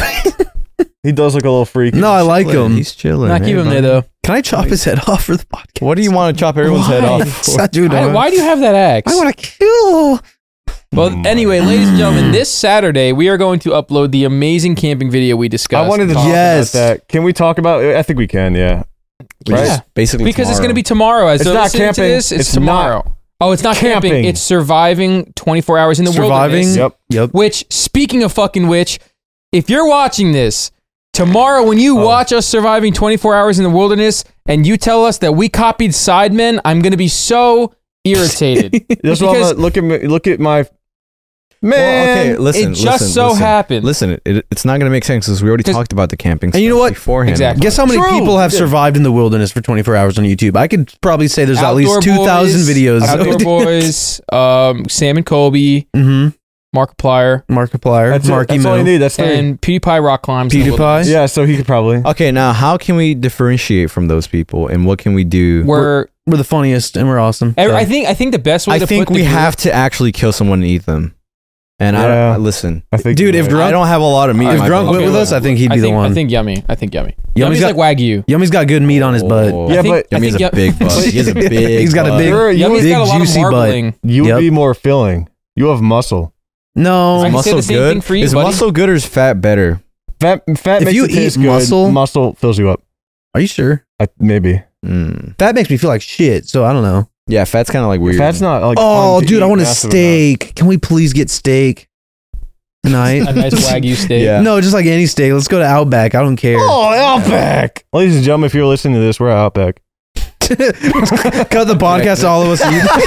He does look a little freaky. No, I like Chilling. him. He's chilling. Not keep Hey, him there buddy. though. Can I chop his head off for the podcast? What do you want to chop everyone's head Why? off? Dude, I- why do you have that axe? I want to kill. Well, anyway, ladies and gentlemen, this Saturday we are going to upload the amazing camping video we discussed. I wanted to Talk- talk Yes. about that. Can we talk about I think we can, yeah. Right? Yeah. Basically, because it's tomorrow. going to be tomorrow. As It's they're not listening to camping. this, it's, It's tomorrow. Oh, it's not camping. camping. It's surviving twenty-four hours in the Surviving. wilderness. Yep. Yep. Which, speaking of fucking which, if you're watching this tomorrow, when you Oh. watch us surviving twenty-four hours in the wilderness, and you tell us that we copied Sidemen, I'm going to be so irritated. This Because- one, look at me, look at my man. Well, okay, listen. it just listen, so listen. happened. Listen, it, it's not going to make sense because we already 'Cause- talked about the camping. And you know stuff what? Beforehand. Exactly. Guess how many True. people have Yeah. survived in the wilderness for twenty-four hours on YouTube? I could probably say there's at least Outdoor two thousand Boys, videos. Outdoor Boys, um, Sam and Kobe, Mm-hmm. Markiplier, Markiplier, That's, it. Marky That's all you Mill, need. That's three. and PewDiePie rock climbs. in the PewDiePie. wilderness. Yeah, so he could probably. Okay, now how can we differentiate from those people, and what can we do? We're, We're the funniest and we're awesome. I- So- I think I think the best way I to think put the we group- have to actually kill someone and eat them. And I, Yeah. I listen, I think Dude, you're if right. I don't have a lot of meat. if in my Drunk boat. went with Okay, us, I think he'd I be think, the one. I think Yummy. I think Yummy. Yummy's Yummy's got- like Wagyu. Yummy's got good meat on his butt. Oh. Yeah, I think- but- I Yummy has think a Yum- big butt. He has a big. He's got a butt. big- You're- you Yummy's would, got a lot of juicy butt. marbling. you would Yep. be more filling. You have muscle. No, I Is can say muscle the same good? thing for you, is buddy. muscle good or is fat better? Fat, fat If makes you it taste eat good. muscle- muscle fills you up. are you sure? I, maybe. Mm. That makes me feel like shit. So I don't know. Yeah, fat's kind of like weird. Fat's not like. Oh, fun to dude, I eat want a massive steak. Can we please get steak? tonight. A nice Wagyu steak. Yeah. No, just like any steak. Let's go to Outback. I don't care. Oh, Outback. Ladies and gentlemen, if you're listening to this, we're at Outback. Cut the podcast to all of us.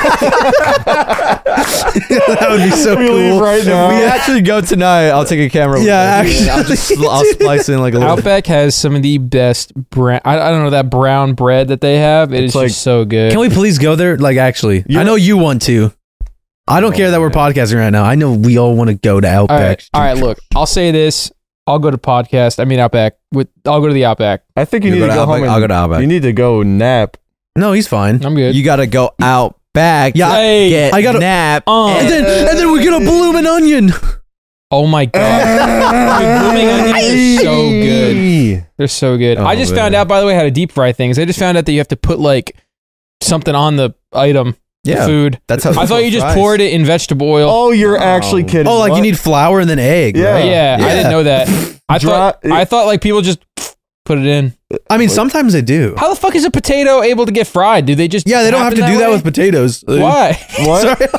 That would be so We cool. leave right now. We actually go tonight. I'll take a camera. Yeah, with me, and I'll just I'll splice in like a little. Outback has some of the best brown. I, I don't know that brown bread that they have. It It's is like- just so good. Can we please go there? Like, actually, You're- I know you want to. I don't Oh, care that we're man. podcasting right now. I know we all want to go to all Outback. right, all right. Look, I'll say this. I'll go to podcast. I mean Outback. With I'll go to the Outback. I think you, You need go to to go Outback, home. And, I'll go to Outback. You need to go nap. No, he's fine. I'm good. You gotta go out back. Yeah, Hey, Get I gotta- nap. Uh, And then, and then we get a bloomin' onion. oh my god, Dude, blooming onions are so good. They're so good. Oh, I just man. found out, by the way, how to deep fry things. I just found out that you have to put like something on the item, the Yeah, food. that's how. I thought you just fries. poured it in vegetable oil. Oh, you're Oh. actually kidding. Oh, like What? you need flour and then egg. Yeah. right? yeah, I Yeah. didn't know that. I thought Dry- I thought like people just put it in. I mean, sometimes they do. How the fuck is a potato able to get fried? Do they just Yeah, they don't have happen to do that way? with potatoes. Why? What? Sorry.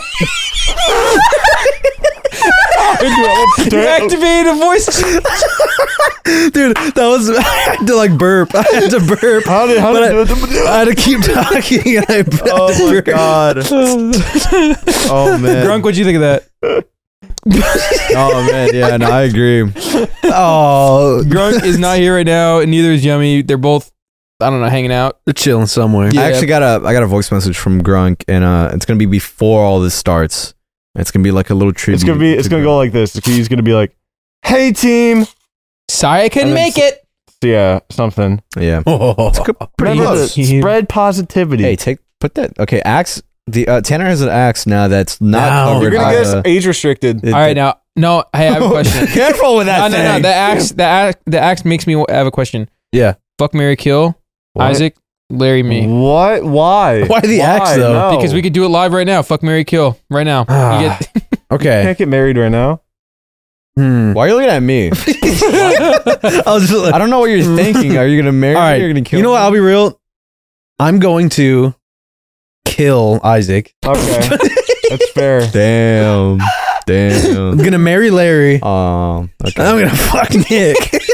You activated a voice. Dude, that was I had to like burp. I had to burp. How did how But did I, you do it? I had to keep talking. And I had to Oh my burp. god. Oh man. Grunk, what'd you think of that? Oh man. Yeah. No, I agree. Oh, Grunk is not here right now, and neither is Yummy. They're both, I don't know, hanging out. they're chilling somewhere. Yeah. I actually got a I got a voice message from Grunk, and uh, it's gonna be before all this starts. It's gonna be like a little tribute. It's gonna be. It's to gonna Grunk. go like this. He's gonna be like, "Hey team." Saya can And then make s- it. Yeah, something. Yeah. Oh. Pretty Remember close. to spread positivity. Hey, take put that. Okay, axe. The uh, Tanner has an axe now that's not Now. covered You're gonna by get the- us age restricted. it- All right, now, no, hey, I have a question. Careful with that no, no, no. thing. The axe, the axe, the axe makes me have a question. Yeah. Fuck, Mary, kill. What? Isaac, Larry, me. What? Why? Why the axe, though? No. Because we could do it live right now. Fuck, Mary, kill right now. Ah. You get. Okay. can't get married right now. Hmm. Why are you looking at me? I was just like, I don't know what you're thinking. Are you gonna marry all me? right. Or you're gonna kill You know me? what? I'll be real. I'm going to kill Isaac. Okay, that's fair. Damn. I'm Damn. gonna marry Larry. Um. Okay. I'm gonna fuck Nick.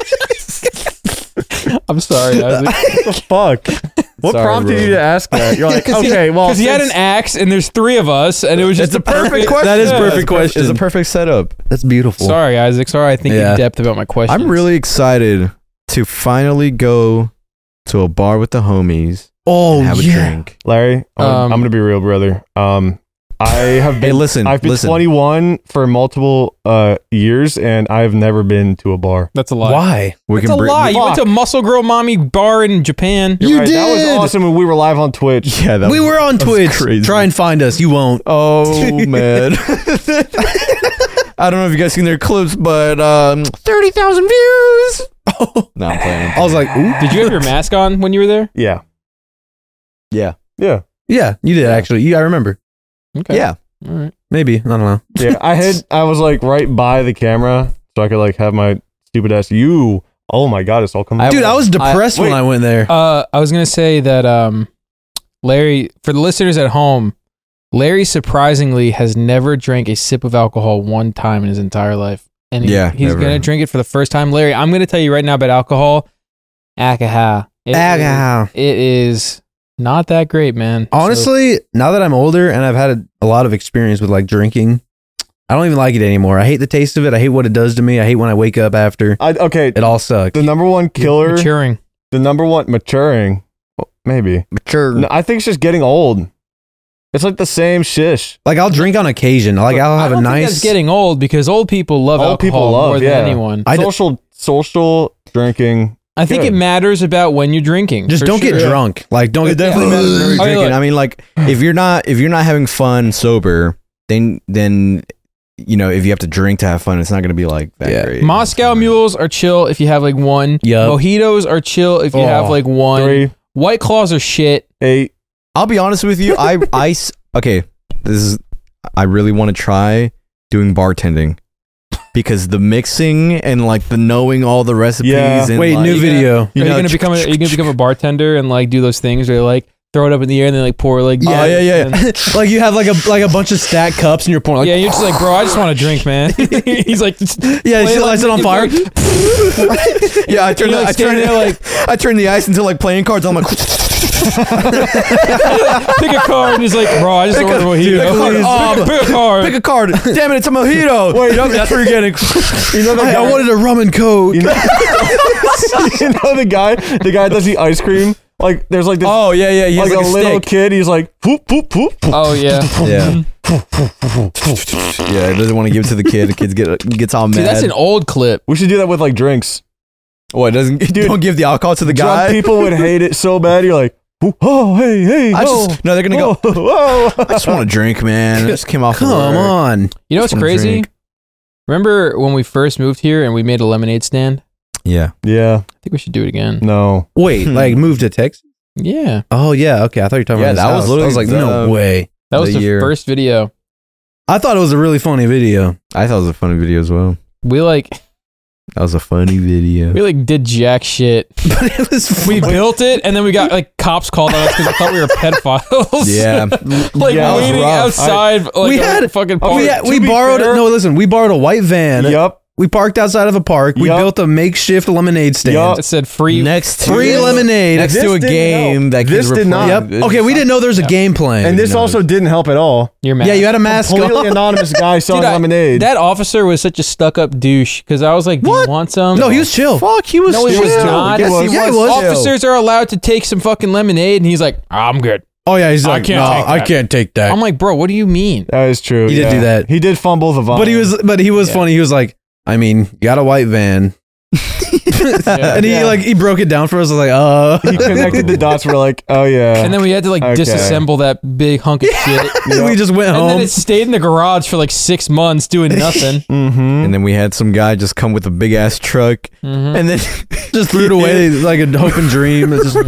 I'm sorry, Isaac. What the fuck? What Sorry, prompted bro. you to ask that? You're like, Because okay, well, he had an since- axe, and there's three of us, and it was just It's a the perfect question. That is Yeah, perfect it's per- question. It's a perfect setup. That's beautiful. Sorry, Isaac. Sorry, I think Yeah. in depth about my question. I'm really excited to finally go to a bar with the homies Oh and have a yeah. drink. Larry, I'm, Um, I'm gonna be real, brother. Um, I have Hey, been. listen. I've been listen. twenty-one for multiple uh years, and I've never been to a bar. That's a lie. Why? We That's a bring- lie. You went to a Muscle Girl Mommy bar in Japan. You're You right, That was did! awesome when we were live on Twitch. Yeah, that We was- were on that was Twitch. crazy. Try and find us. You won't. Oh man. I don't know if you guys seen their clips, but um, thirty thousand views. No, I'm playing. I was like, ooh. Did you have your mask on when you were there? Yeah, Yeah. yeah, Yeah, you did actually. You, I remember. Okay. Yeah. All right. Maybe. I don't know. yeah. I had. I was like right by the camera, so I could like have my stupid ass. You. Oh my god, it's all coming. I- Dude, I was I- depressed when wait. I went there. Uh, I was gonna say that um, Larry, for the listeners at home, Larry surprisingly has never drank a sip of alcohol one time in his entire life, and he- Yeah, he's never. gonna drink it for the first time. Larry, I'm gonna tell you right now about alcohol. Alcohol. It is- Alcohol. It is not that great, man. So- Honestly, now that I'm older and I've had a, a lot of experience with like drinking, I don't even like it anymore. I hate the taste of it. I hate what it does to me. I hate when I wake up after. I, okay, It all sucks. the number one killer. maturing. The number one maturing. Well, maybe. Mature. No, I think it's just getting old. It's like the same shish. Like I'll drink on occasion. Like I'll I have don't a think nice. that's getting old because old people love Old alcohol people love, more than yeah. anyone. I d- social, social drinking. I think Good. it matters about when you're drinking. just for don't get sure. drunk. Like don't It get definitely matters when you're Okay, drinking. look. I mean, like if you're not if you're not having fun sober, then then you know if you have to drink to have fun, it's not going to be like that Yeah. great. Moscow mules are chill if you have like one. Yup. Mojitos are chill if you Oh, have like one. Three, White claws are shit. eight. I'll be honest with you. I I s- okay. This is I really want to try doing bartending because the mixing and like the knowing all the recipes. Yeah. And Wait, like, new video. Are you know, gonna become a, are you gonna become a bartender and like do those things where you're like throw it up in the air and then like pour like. Yeah, Oh, yeah, yeah, and- Like you have like a like a bunch of stacked cups and you're pouring like yeah, you're just like, bro, I just want a drink, man. He's like, yeah, you lights it on fire. Yeah, I turn You're, the, like, I turn standing it there, like I turn the ice into like playing cards. I'm like, pick a card and he's like, bro, I just ordered a mojito. Oh, pick, pick a card. pick a card. Damn it, it's a mojito. Wait, no, that's what you're getting. You know the I, guy, I wanted a rum and coke. you know, you know the guy, the guy that does the ice cream. Like there's like this, Oh yeah, yeah. He has like, like, a, a little stick. kid. He's like, poop, poop, poop. poop. Oh yeah, Yeah. Yeah, he doesn't want to give it to the kid. The kid get, gets all mad. dude, that's an old clip. We should do that with like drinks. What, doesn't Dude, don't give the alcohol to the Drunk guy? people would hate it so bad. You're like, oh, hey, hey, I oh, just, no, they're going to go, whoa, whoa. I just want a drink, man. I just came off Come work. on. You know what's Just wanna crazy? drink. Remember when we first moved here and we made a lemonade stand? Yeah. Yeah, I think we should do it again. no. Wait, like move to Texas? Yeah, Oh yeah, okay. I thought you were talking Yeah, about that his was house. I was like, literally no the- way. that was The the year. first video. I thought it was a really funny video. I thought it was a funny video as well. We like That was a funny video. we like did jack shit. But it was We funny. built it and then we got like cops called on us because they thought we were pedophiles. Yeah. like Yeah, it was waiting rough. outside. like We a had- fucking Oh, park. we, to had- we be borrowed fair- no listen, we borrowed a white van. Yup. We parked outside of a park. We Yup. built a makeshift lemonade stand. Yup. It said free. Next to Free lemonade. Next This to a didn't game help. that kids This were did not. playing. Yep. Okay, we didn't know there was a game playing. And this no. also didn't help at all. You're mad. yeah, you had a mask Completely on. anonymous guy selling Dude, I- lemonade. That officer was such a stuck-up douche because I was like, "Do What? you want some?" No, he was chill. Fuck, he was No, he was chill. not. Yes, Yes, he yeah, he was. was. chill. Officers are allowed to take some fucking lemonade, and he's like, "I'm good." Oh yeah, he's I like, can't no, take I that." can't take that. I'm like, bro, what do you mean? that is true. He did yeah. do that. He did fumble the vine. but he was, but he was Yeah. funny. He was like, I mean, you got a white van, Yeah. and he Yeah. like he broke it down for us. I was like, uh, He connected the dots. We're like, oh yeah. And then we had to like Okay. disassemble that big hunk of shit. and we just went And home. then it stayed in the garage for like six months doing nothing. mm-hmm. And then we had some guy just come with a big ass truck, Mhm. and then just threw it away like a hope and dream. It just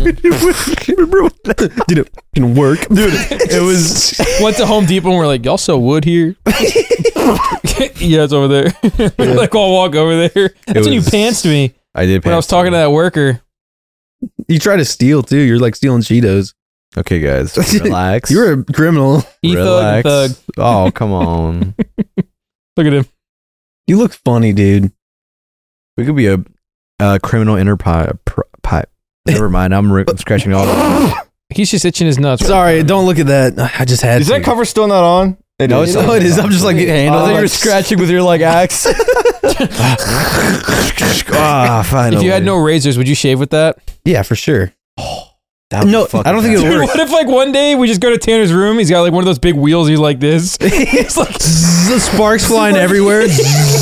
did it can work, dude. It was Went to Home Depot and we're like, y'all sell wood here? Yeah, it's over there. We're like, I'll walk over there. That's when you was- pantsed me I did. when I was pants talking to him. that worker. you try to steal too. You're like stealing Cheetos. Okay, guys, relax. You're a criminal. E-thug, thug. Oh, come on. Look at him. You look funny, dude. We could be a, a criminal enterprise. Pr- pi- Never mind. I'm, re- I'm scratching all. He's just itching his nuts. Sorry, don't look at that. I just had Is to. that cover still not on? It No, is. it's No, it is. I'm just like I handling thought it. you were scratching with your like axe. Ah, finally. If you had no razors, would you shave with that? Yeah, for sure. That would No, fucking I don't think it happen. would Dude, work. what if like one day we just go to Tanner's room? He's got like one of those big wheels. He's like this. It's like The sparks flying everywhere. that's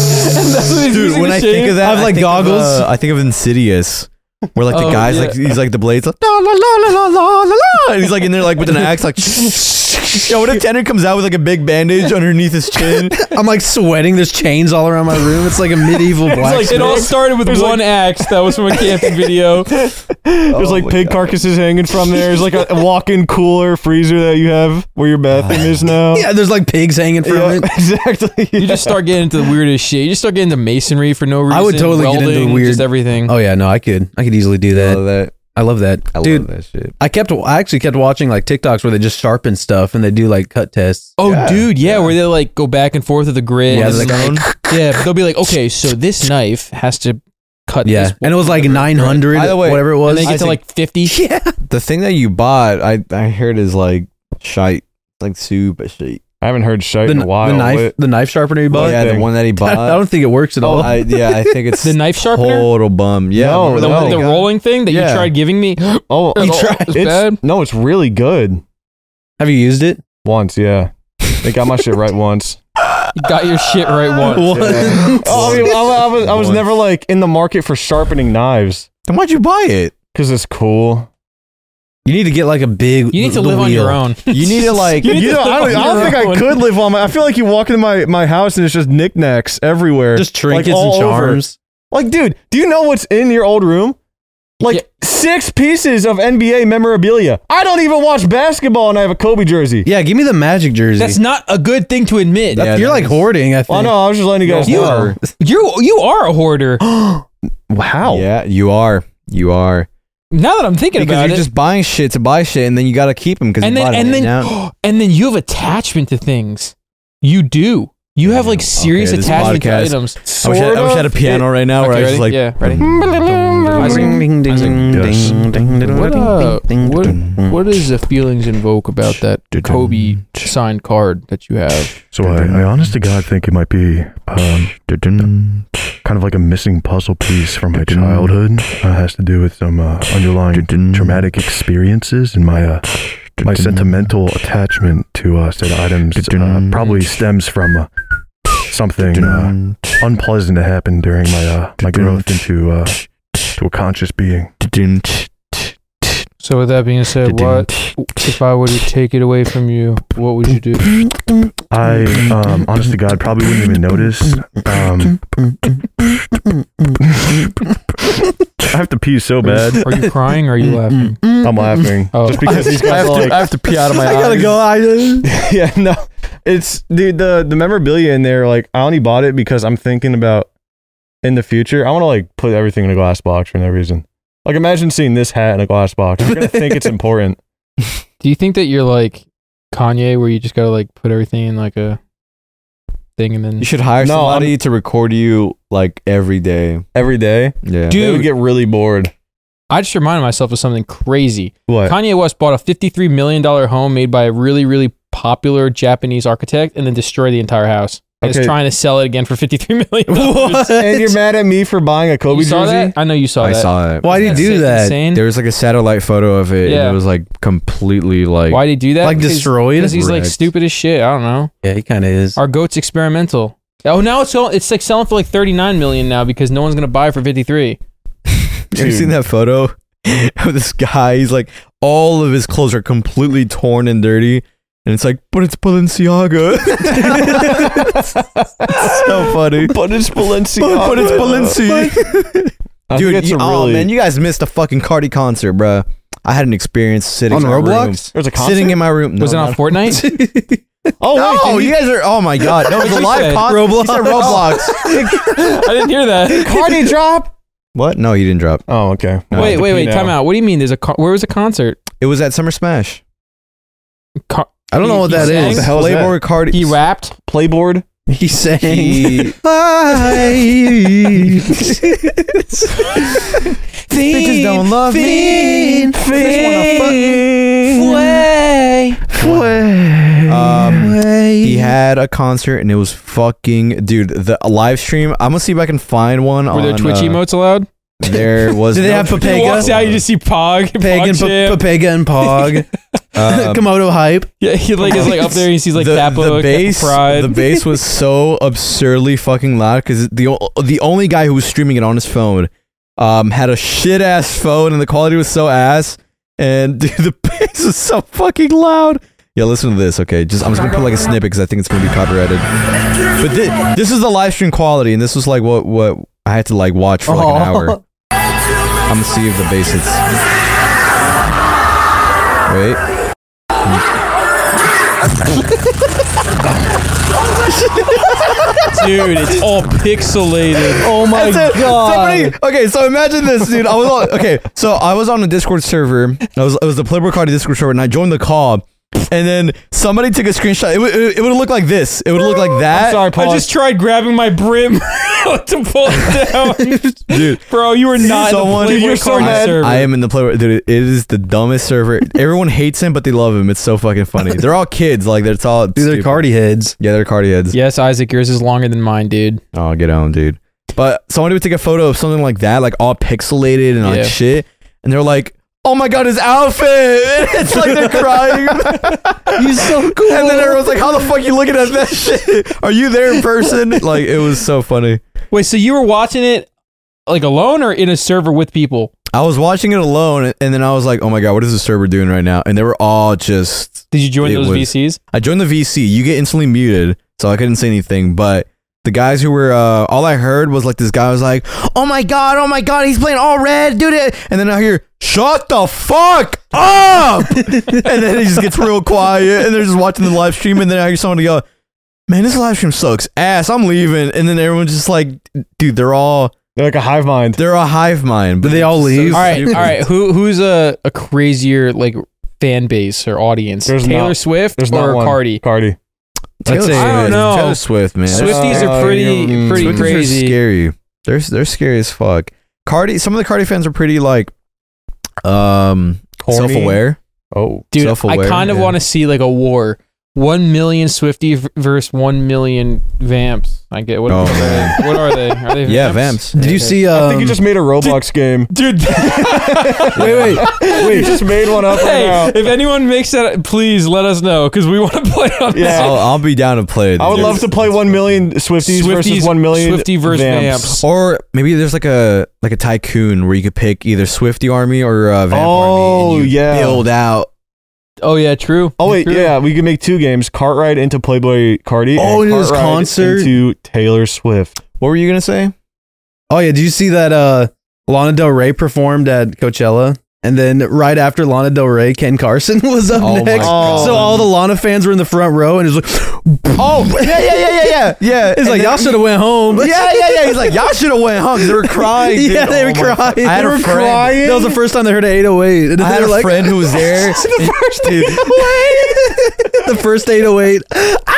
what he's Dude, using when to I shave. think of that, I have, like, think of, goggles. uh, I think of Insidious, where like the Oh, guy's yeah. like he's like the blades like la la la la la la la la, and he's like in there like with an axe like. Yo, what if Tanner comes out with like a big bandage underneath his chin? I'm like sweating. There's chains all around my room. It's like a medieval It's black. like it all started with one axe that was from a camping video. There's Oh like my pig God. carcasses hanging from there. There's like a, a walk-in cooler freezer that you have where your bathroom is now. Yeah, there's like pigs hanging from Yeah, it. exactly. You just start getting into the weirdest shit. You just start getting into masonry for no reason. I would totally get into the welding, weird- just everything. Oh yeah, no, I could. I could easily do I that. love that. I love that, I dude. love that shit. I kept. I actually kept watching like TikToks where they just sharpen stuff and they do like cut tests. Oh, Yeah, dude, yeah, yeah. where they like go back and forth with the grid. Yeah, and they're then, like, yeah, but they'll be like, okay, so this knife has to cut. Yeah, this and it was like nine hundred, By the way, whatever it was. and they get I to think- like fifty. yeah, The thing that you bought, I I heard is like shite, like super shite. I haven't heard shite the, in a while. the knife, What- the knife sharpener you Oh, bought. yeah, the thing. one that he I bought. don't think it works at all. I, yeah, I think it's The knife sharpener? total bum. Yeah, No, remember The, that no. the guy? rolling thing that Yeah. you tried giving me. Oh, You it's- tried? It's It's bad? no, it's really good. Have you used it? Once, yeah. They got my shit right once. You got your shit right once. Yeah. Oh, I mean, I, I was, I was Once. never like in the market for sharpening knives Then why'd you buy it? because it's cool. You need to get like a big. You need to the live on wheel. your own. You need to like. You need You to know, I live don't, on I don't your think I own. could live on my. I feel like you walk into my, my house and it's just knickknacks everywhere. Just trinkets Like, all and over. charms. Like, dude, do you know what's in your old room? Like Yeah. six pieces of N B A memorabilia. I don't even watch basketball and I have a Kobe jersey. Yeah, give me the Magic jersey. That's not a good thing to admit. Yeah, You're that like is- hoarding. I think. Oh no, I was just letting you guys You know. are. You you are a hoarder. Wow. Yeah, you are. You are. Now that I'm thinking because about you're it, just buying shit to buy shit, and then you got to keep them because and you then bought and it. then Now- and then you have attachment to things. You do. You have like serious Okay, this attachment to podcast- items. I wish I, I wish I had a piano right now where Okay, I was ready? just like, yeah, ready. What, uh, what, what is the feelings invoke about that Kobe signed card that you have? So I, I honest to God think it might be um, kind of like a missing puzzle piece from my childhood. Uh, has to do with some uh, underlying traumatic experiences and my uh, my sentimental attachment to uh, said items uh, probably stems from uh, something uh, unpleasant that happened during my uh, my growth into uh, to a conscious being. So with that being said, what if I were to take it away from you? What would you do? I, um, honest to God, probably wouldn't even notice. Um, I have to pee so bad. Are you crying or are you laughing? I'm laughing. Oh. Just because these I guys have, are to, like, I have to pee out of my I eyes. gotta go. I, yeah, no, it's dude. The the memorabilia in there, like, I only bought it because I'm thinking about in the future. I want to like put everything in a glass box for no reason. Like, imagine seeing this hat in a glass box. You're gonna think it's important. Do you think that you're like Kanye, where you just gotta like put everything in like a thing and then You should hire No, somebody to record you like every day. Every day, Yeah. Dude. they would get really bored. I just reminded myself of something crazy. What? Kanye West bought a fifty-three million dollars home made by a really, really popular Japanese architect and then destroyed the entire house. And Okay. is trying to sell it again for fifty-three million dollars. And you're mad at me for buying a Kobe You saw jersey? that? I know you saw I that. saw it. why do you Isn't do sick- that? Insane? There was like a satellite photo of it, Yeah. and it was like completely like. Why did he do that? Like destroyed? Because he's like Wrecked. stupid as shit. I don't know. Yeah, he kind of is. Our goat's experimental. Oh, now it's sell- it's like selling for like thirty-nine million now because no one's gonna buy it for fifty-three. Have you seen that photo of this guy? He's like, all of his clothes are completely torn and dirty. And it's like, but it's Balenciaga. It's so funny. But it's Balenciaga. But, but it's Balenciaga. I Dude, think it's you- a oh really, man, you guys missed a fucking Cardi concert, bro. I had an experience sitting On in my Roblox? room. There's a concert? Sitting in my room. Was No, it on not- Fortnite? Oh, No, wait, did you guys are. Oh my god, no, it was a What'd you live say? concert. Roblox. He said Roblox. I didn't hear that. Cardi drop? What? No, he didn't drop. Oh, okay. No, wait, I have to wait, pee wait. now. Time out. What do you mean? There's a con- where was the concert? It was at Summer Smash. Car- I don't know what He- that he is. sang? What the hell is that? Playboy Cardi. he rapped. Playboard? He sang. He- Bitches don't love me. Um, he had a concert and it was fucking dude. The live stream. I'm gonna see if I can find one. Were on, there Twitch uh, emotes allowed? There was. Did they no have Twitch Pepega? He emotes walks out, you allowed. just see Pog, Pagan, Pog Champ. Pepega, and Pog. Um, Komodo hype. Yeah, he like is like up there. And he sees like the, Capo, the bass, Capo Pride. the bass was so absurdly fucking loud because the o- the only guy who was streaming it on his phone, um, had a shit ass phone and the quality was so ass, and dude, the bass was so fucking loud. Yeah, listen to this. Okay, just I'm just gonna put like a snippet because I think it's gonna be copyrighted. But thi- this is the live stream quality, and this was like what what I had to like watch for like an hour. I'm gonna see if the bass hits. Wait. Dude, it's all pixelated. Oh my That's it. god. Somebody, okay, so imagine this, dude. I was on, okay, so I was on a Discord server. I was it was the Playboy Cardi Discord server, and I joined the call. And then somebody took a screenshot. It would it, it would look like this. It would look like that. Sorry, Paul. I just tried grabbing my brim to pull it down. Dude, Bro, you were not someone- in the Dude, Playboy you're so Cardi mad. server. I am in the Playboy. Dude, it is the dumbest server. Everyone hates him, but they love him. It's so fucking funny. They're all kids. Like it's all. Dude, they're stupid. Cardi heads. Yeah, they're Cardi heads. Yes, Isaac, yours is longer than mine, dude. Oh, get on, dude. But somebody would take a photo of something like that, like all pixelated and like Yeah. shit, and they're like, "Oh my god, his outfit!" It's like they're crying. He's so cool. And then everyone's like, "How the fuck you looking at that shit? Are you there in person?" Like it was so funny. Wait, so you were watching it like alone or in a server with people? I was watching it alone, and then I was like, "Oh my god, what is the server doing right now?" And they were all just. Did you join It those was- V Cs? I joined the V C. You get instantly muted, so I couldn't say anything. But the guys who were, uh, all I heard was like this guy was like, "Oh my god, oh my god, he's playing all red, dude!" And then I hear, "Shut the fuck up!" And then he just gets real quiet, and they're just watching the live stream. And then I hear someone go, "Man, this live stream sucks ass. I'm leaving." And then everyone's just like, "Dude, they're all They're like a hive mind. They're a hive mind. Do but they all it's so leave? All right, stupid. all right. Who who's a, a crazier like fan base or audience? There's Taylor not- Swift There's or not one. Cardi? Cardi. Taylor I'd say- Swift. I don't know. Taylor Swift, man. Swifties Uh, are pretty mm, pretty Swifties crazy. are scary. They're they're scary as fuck. Cardi. Some of the Cardi fans are pretty like, um, Corny. self-aware. Oh. Dude, Self-aware, I kind of yeah. want to see like a war. One million Swifty v- versus one million Vamps. I get what, Oh, what are man. they? What are they? Are they Yeah, Vamps? Vamps. Did you see? Um, I think you just made a Roblox game. Dude, wait, wait, You wait. just made one up right hey, now. if anyone makes that, please let us know because we want to play on Yeah. I'll, I'll be down to play it. I would love to play one million Swifties, Swifties versus one million Swifty versus Vamps. Or maybe there's like a like a tycoon where you could pick either Swifty army or uh, Vamp Oh, army. And you yeah. build out. Oh yeah, true. Oh wait, True. yeah, we could make two games: Cartwright into Playboy Cardi. Oh, and into his Cartwright concert. into Taylor Swift. What were you gonna say? Oh yeah, did you see that? Uh, Lana Del Rey performed at Coachella, and then right after Lana Del Rey, Ken Carson was up Oh my next. God. So all the Lana fans were in the front row, and it was like, Oh yeah, yeah, yeah, yeah, yeah, yeah. it's like y'all should have went home. Yeah, yeah, yeah. He's like, y'all should have went home. They were crying. dude. Yeah, they Oh were my crying. fuck. I had They a were friend. crying. That was the first time they heard an eight oh eight. And I they had were a like, friend who was there. the first Dude. eight oh eight. The first eight oh eight.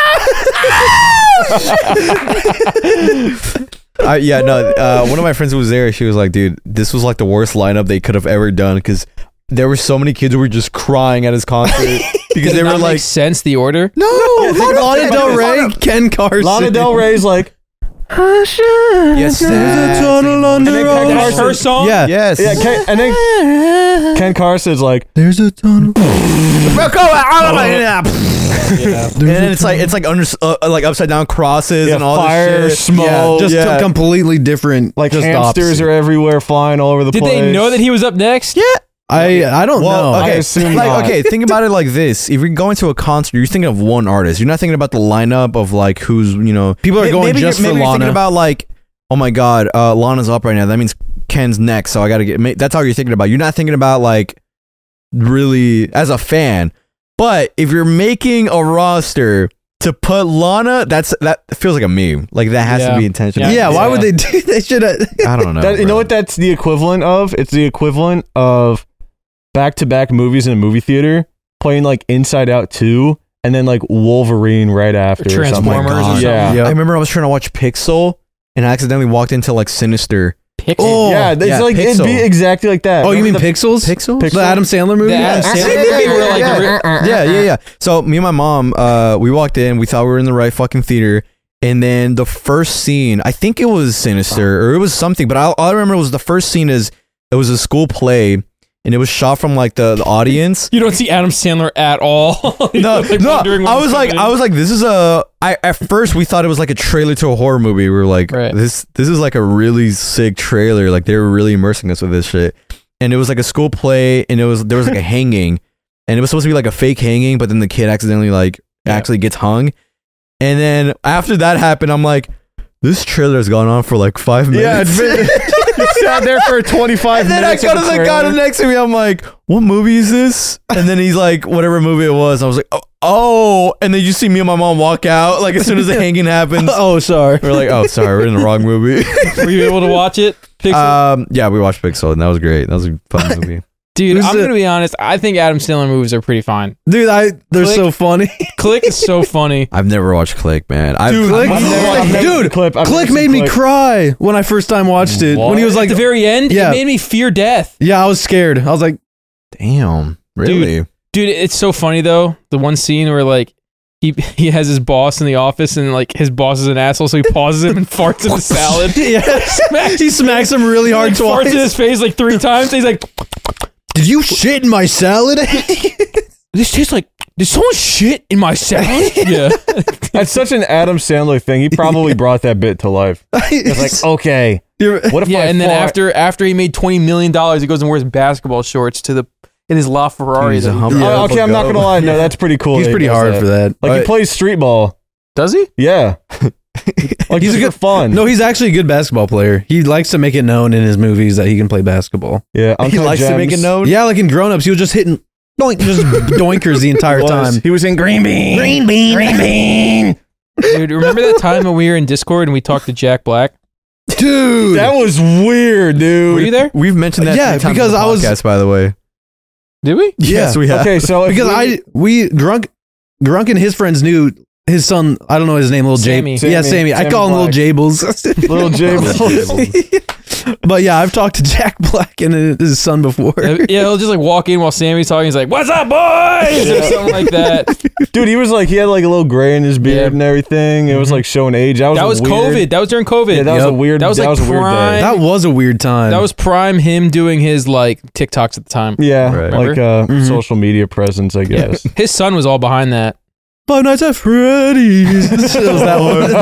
I, yeah, no. Uh, one of my friends who was there, she was like, "Dude, this was like the worst lineup they could have ever done because there were so many kids who were just crying at his concert because Did they it were not like, make sense the order. No, Lana Del Rey, Ken Carson. Lana Del Rey's like, yes, There's a tunnel under then our- Ken That's Carson- her song. Yeah. yes, yeah, Ken, and then Ken Carson's like, There's a tunnel. And then it's like it's like under uh, like upside down crosses yeah, and all fire, this shit. smoke, Just yeah. t- completely different. like just hamsters opposite. are everywhere, flying all over the Did place. they know that he was up next? Yeah. I I don't Well, know. I okay, assume like not. okay, think about it like this: if you're going to a concert, you're thinking of one artist. You're not thinking about the lineup of like who's you know. People are May- going maybe just you're, for maybe you're thinking Lana. about like, oh my god, uh, Lana's up right now. That means Ken's next, so I got to get. ma- That's all you're thinking about. You're not thinking about like really as a fan. But if you're making a roster to put Lana, that's that feels like a meme. Like that has Yeah. to be intentional. yeah, why Yeah. would they do? They should have. I don't know. That, you know bro. what that's the equivalent of? It's the equivalent of back-to-back movies in a movie theater playing like Inside Out two and then like Wolverine right after. or something. Transformers or something. Yeah. Yep. I remember I was trying to watch Pixel and I accidentally walked into like Sinister. Pixel. Oh, Yeah, it's yeah, like it'd be Pixel. exactly like that. Oh, you mean Remember the- Pixels? Pixel? The Adam Sandler movie? The Adam Yeah. Sandler movie where, like, the re- Yeah, yeah, yeah. So me and my mom, uh, we walked in. We thought we were in the right fucking theater, and then the first scene, I think it was Sinister or it was something, but I, all I remember was the first scene is it was a school play, and it was shot from like the, the audience. You don't see Adam Sandler at all. You're, No, like, no. wondering what I he's was like, doing. I was like, this is a. I at first we thought it was like a trailer to a horror movie. We were like, Right. this this is like a really sick trailer. Like they were really immersing us with this shit. And it was like a school play, and it was there was like a hanging, and it was supposed to be like a fake hanging, but then the kid accidentally like Yeah. actually gets hung. And then after that happened, I'm like, this trailer has gone on for like five Yeah, minutes. it's been, you sat there for twenty-five And then I minutes. go of to the trailer. guy next to me. I'm like, "What movie is this?" And then he's like, "Whatever movie it was." I was like, "Oh!" oh. And then you see me and my mom walk out. Like as soon as the hanging happens, Oh, sorry. we're like, "Oh, sorry, we're in the wrong movie." Were you able to watch it? Pixel? um, yeah, we watched Pixel, and that was great. That was a fun movie. Dude, who's I'm the- gonna be honest. I think Adam Sandler movies are pretty fine. Dude, I they're Click. so funny. Click is so funny. I've never watched Click, man. I've, Dude, Click, I've never- I've never seen dude, Click. I've never Click seen made me Click. cry when I first time watched it. When he was At like, the very end, Yeah. it made me fear death. yeah, I was scared. I was like, damn, really? Dude, it's so funny though. The one scene where like he he has his boss in the office and like his boss is an asshole, so he pauses him and farts in the salad. yeah, he smacks him really hard Like, farts in his twice. face like three times. He's like, Did you shit in my salad? "This tastes like did someone shit in my salad?" Yeah. That's such an Adam Sandler thing. He probably brought that bit to life. It's like, okay, what if Yeah, I and then fart- after after he made twenty million dollars, he goes and wears basketball shorts to the in his LaFerrari. He's a that he humble- drives. Oh, okay, I'm not gonna lie. No, that's pretty cool. He's that he pretty does hard that. for that. Like he But- plays street ball. Does he? Yeah. Like He's he's a a good- good fun. No, he's actually a good basketball player. He likes to make it known in his movies that he can play basketball. yeah, He Uncut likes to Gems make it known. Yeah, like in Grown Ups, he was just hitting doink, just doinkers the entire was. time. He was in Green Bean. Green Bean. Green Bean. Dude, remember that time when we were in Discord and we talked to Jack Black? Dude. That was weird, dude. Were you there? We've mentioned that Yeah, three times because on the I was- podcast, by the way. Did we? Yes, Yeah. we have. Okay, so if Because we- I we Grunk Grunk and his friends knew his son. I don't know his name. Little Sammy. J. Yeah, Sammy. Sammy. I Sammy call him Black. Little Jables. Little Jables. But yeah, I've talked to Jack Black and his son before. Yeah, he'll just like walk in while Sammy's talking. He's like, "What's up, boys?" or something like that. Dude, he was like, he had like a little gray in his beard Yeah. and everything. It was like showing age. That was, That a was weird, COVID. That was during COVID. Yeah, that was a Yep. weird. That was, like, a weird prime- day. That was a weird time. That was prime him doing his like TikToks at the time. Yeah, Right. like uh, Mhm. social media presence, I guess. His son was all behind that. Five Nights at Freddy's. It was that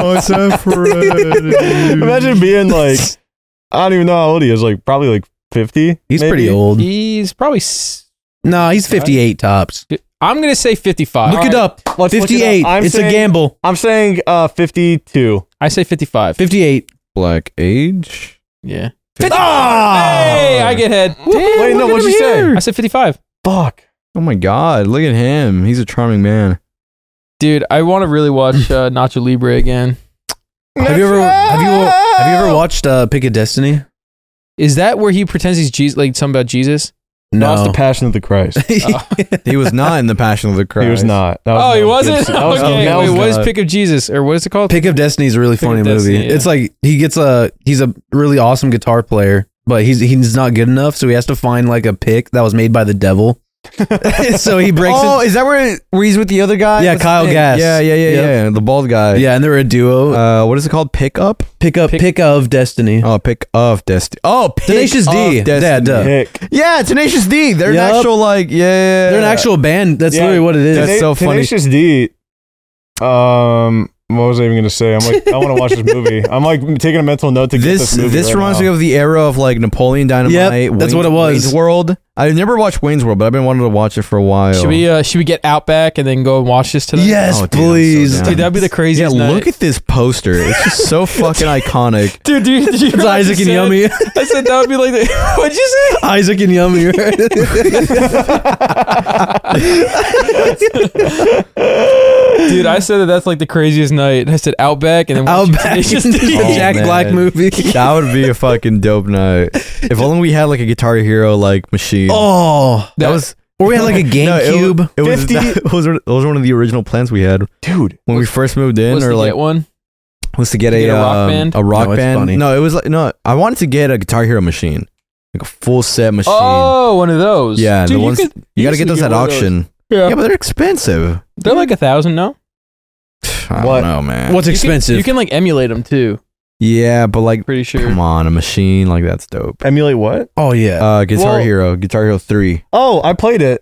one. Imagine being like, I don't even know how old he is. Like probably like fifty. He's maybe? pretty old. He's probably. s- No, he's fifty-eight tops. I'm gonna say fifty-five. Look it up. Let's look it up. fifty-eight. I'm It's saying- a gamble. I'm saying uh, fifty-two. I say fifty-five. fifty-eight. Black age. Yeah. Ah! Hey, I get head. Damn, Wait, no, look at what'd him you say? here. I said fifty-five. Fuck. Oh my God! Look at him. He's a charming man. Dude, I want to really watch uh, Nacho Libre again. Have you ever have you have you ever watched uh, Pick of Destiny? Is that where he pretends he's Jesus, like something about Jesus? No, it's No. the Passion of the Christ. He was not in the Passion of the Christ. He was not. That was Oh, he Mel wasn't? Gibson. That was Okay, Mel wait, what is Gibson. Pick of Jesus? Or what is it called? Pick of Destiny is a really Pick funny of Destiny, movie. yeah. It's like he gets a he's a really awesome guitar player, but he's he's not good enough, so he has to find like a pick that was made by the devil. So he breaks Oh, it. is that where, where he's with the other guy? Yeah, What's his Kyle name? Gass. Yeah, yeah, yeah, Yep. yeah. The bald guy. Yeah, and they're a duo. Uh, what is it called? Pick up? pick up Pick- pick, of Destiny. Oh, pick of Destiny. Oh, pick Tenacious of D. Destiny. Yeah, duh. Hick. Yeah, Tenacious D. They're an Yup. actual like yeah. They're an actual band. That's Yeah, literally what it is. That's Tena- so funny. Tenacious D. Um, what was I even gonna say? I'm like, I want to watch this movie. I'm like taking a mental note to get This this this, movie. right reminds now. me of the era of like Napoleon Dynamite. Yep, that's what it was. Wayne's World. I never watched Wayne's World, but I've been wanting to watch it for a while. Should we uh, should we get Outback and then go and watch this tonight? Yes, Oh, dude, I'm so please. down. Dude, that'd be the Yeah, craziest night. look at this poster. It's just so fucking iconic. Dude, dude, did you hear It's what I Isaac and said? Yummy. I said that would be like the, what'd you say? Isaac and Yummy. Dude, I said that that's like the craziest night. I said Outback and then watch Outback. Tenacious The D. Oh, Jack man. Black movie. That would be a fucking dope night. If only we had like a Guitar Hero like machine. Oh, that was or we had like a no, it, GameCube. it was fifty that was those were one of the original plans we had dude. when we first moved in, Was or to like get one. was to get To a, get a rock um, band? a rock No, it's band. funny. No, it was like no. I wanted to get a Guitar Hero machine, like a full set machine. Oh, one of those. yeah, Dude, the ones you, you, could got to easily get those at one of those. auction. Yeah. Yeah, but they're expensive. They're like a thousand, no? I What? don't know, man. What's You can- expensive? You can like emulate them too. Yeah, but like, Pretty sure. come on, a machine like that's dope. Emulate what? oh yeah. Uh, Guitar Well- Hero, Guitar Hero three. Oh, I played it.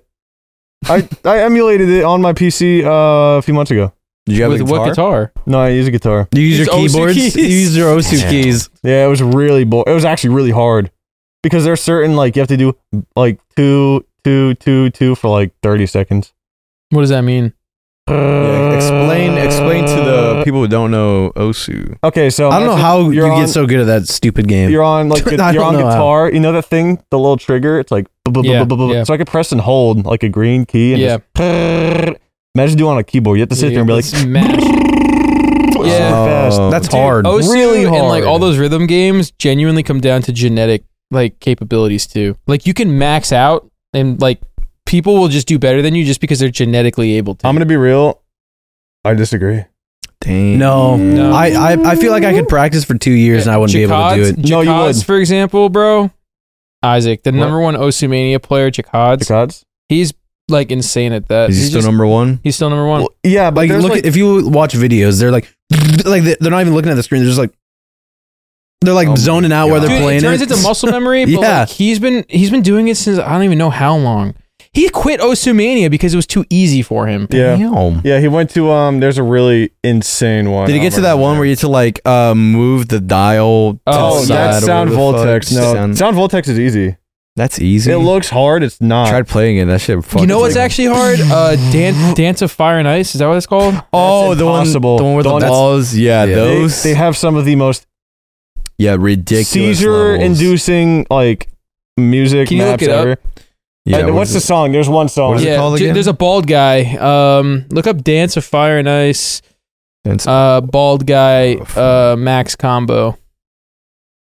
I I emulated it on my P C uh, a few months ago. Did you have With a what guitar? guitar? No, I use a guitar. Do you use Use your O S U keyboards? keys. You use your O S U Damn. keys. Yeah, it was really bo- It was actually really hard because there's certain like you have to do like two, two, two, two for like thirty seconds. What does that mean? Yeah, explain, explain to the people who don't know O S U. Okay, so I don't know how you you're on, get so good at that stupid game. You're on like gu- I you're don't on know how. guitar. You know that thing, the little trigger. It's like bu- bu- bu- Yeah, bu- bu- bu- yeah. so I could press and hold like a green key and Yeah. just imagine doing on a keyboard. You have to sit there and be like, smash. super Yeah. fast. Oh. That's Dude, hard. O S U Really and like hard. all those rhythm games genuinely come down to genetic like capabilities too. Like you can max out and like people will just do better than you just because they're genetically able to. I'm gonna be real. I disagree. Dang. No. No. I, I I feel like I could practice for two years and I wouldn't be able to do it. No, you Jacods, would. for example, bro. Isaac, the What? number one Osumania player, Jacods, Jacods? he's like insane at that. Is he He's still just- number one? He's still number one. Well, yeah, but Like there's look like, at, if you watch videos, they're like like they- they're not even looking at the screen. They're just like they're like Oh my zoning out where God. they're Dude, playing it turns it. into muscle memory. But Yeah. like, he's been he's been doing it since I don't even know how long. He quit Osumania because it was too easy for him. yeah, Damn. yeah. He went to um. There's a really insane one. Did he I get don't to that remember. one where you had to like uh, move the dial? To Oh, Oh, the that's side or Sound whatever the fuck? Voltex. No, Sound, Sound Voltex is easy. that's easy. It looks hard. It's not. Tried playing it. That shit. Fucking You know what's like- actually hard? Uh, Dan- Dance of Fire and Ice. Is that what it's called? Oh, That's the one, the impossible. one with The the one that's- balls. Yeah, Yeah. They, those. they have some of the most yeah, ridiculous. levels. seizure-inducing like music Can you look maps it up? ever. Yeah, And what what's is the it? song? There's one song. What is it yeah, called j- again? there's a bald guy. Um, look up Dance of Fire and Ice. Dance- Uh, bald guy. Uh, max combo.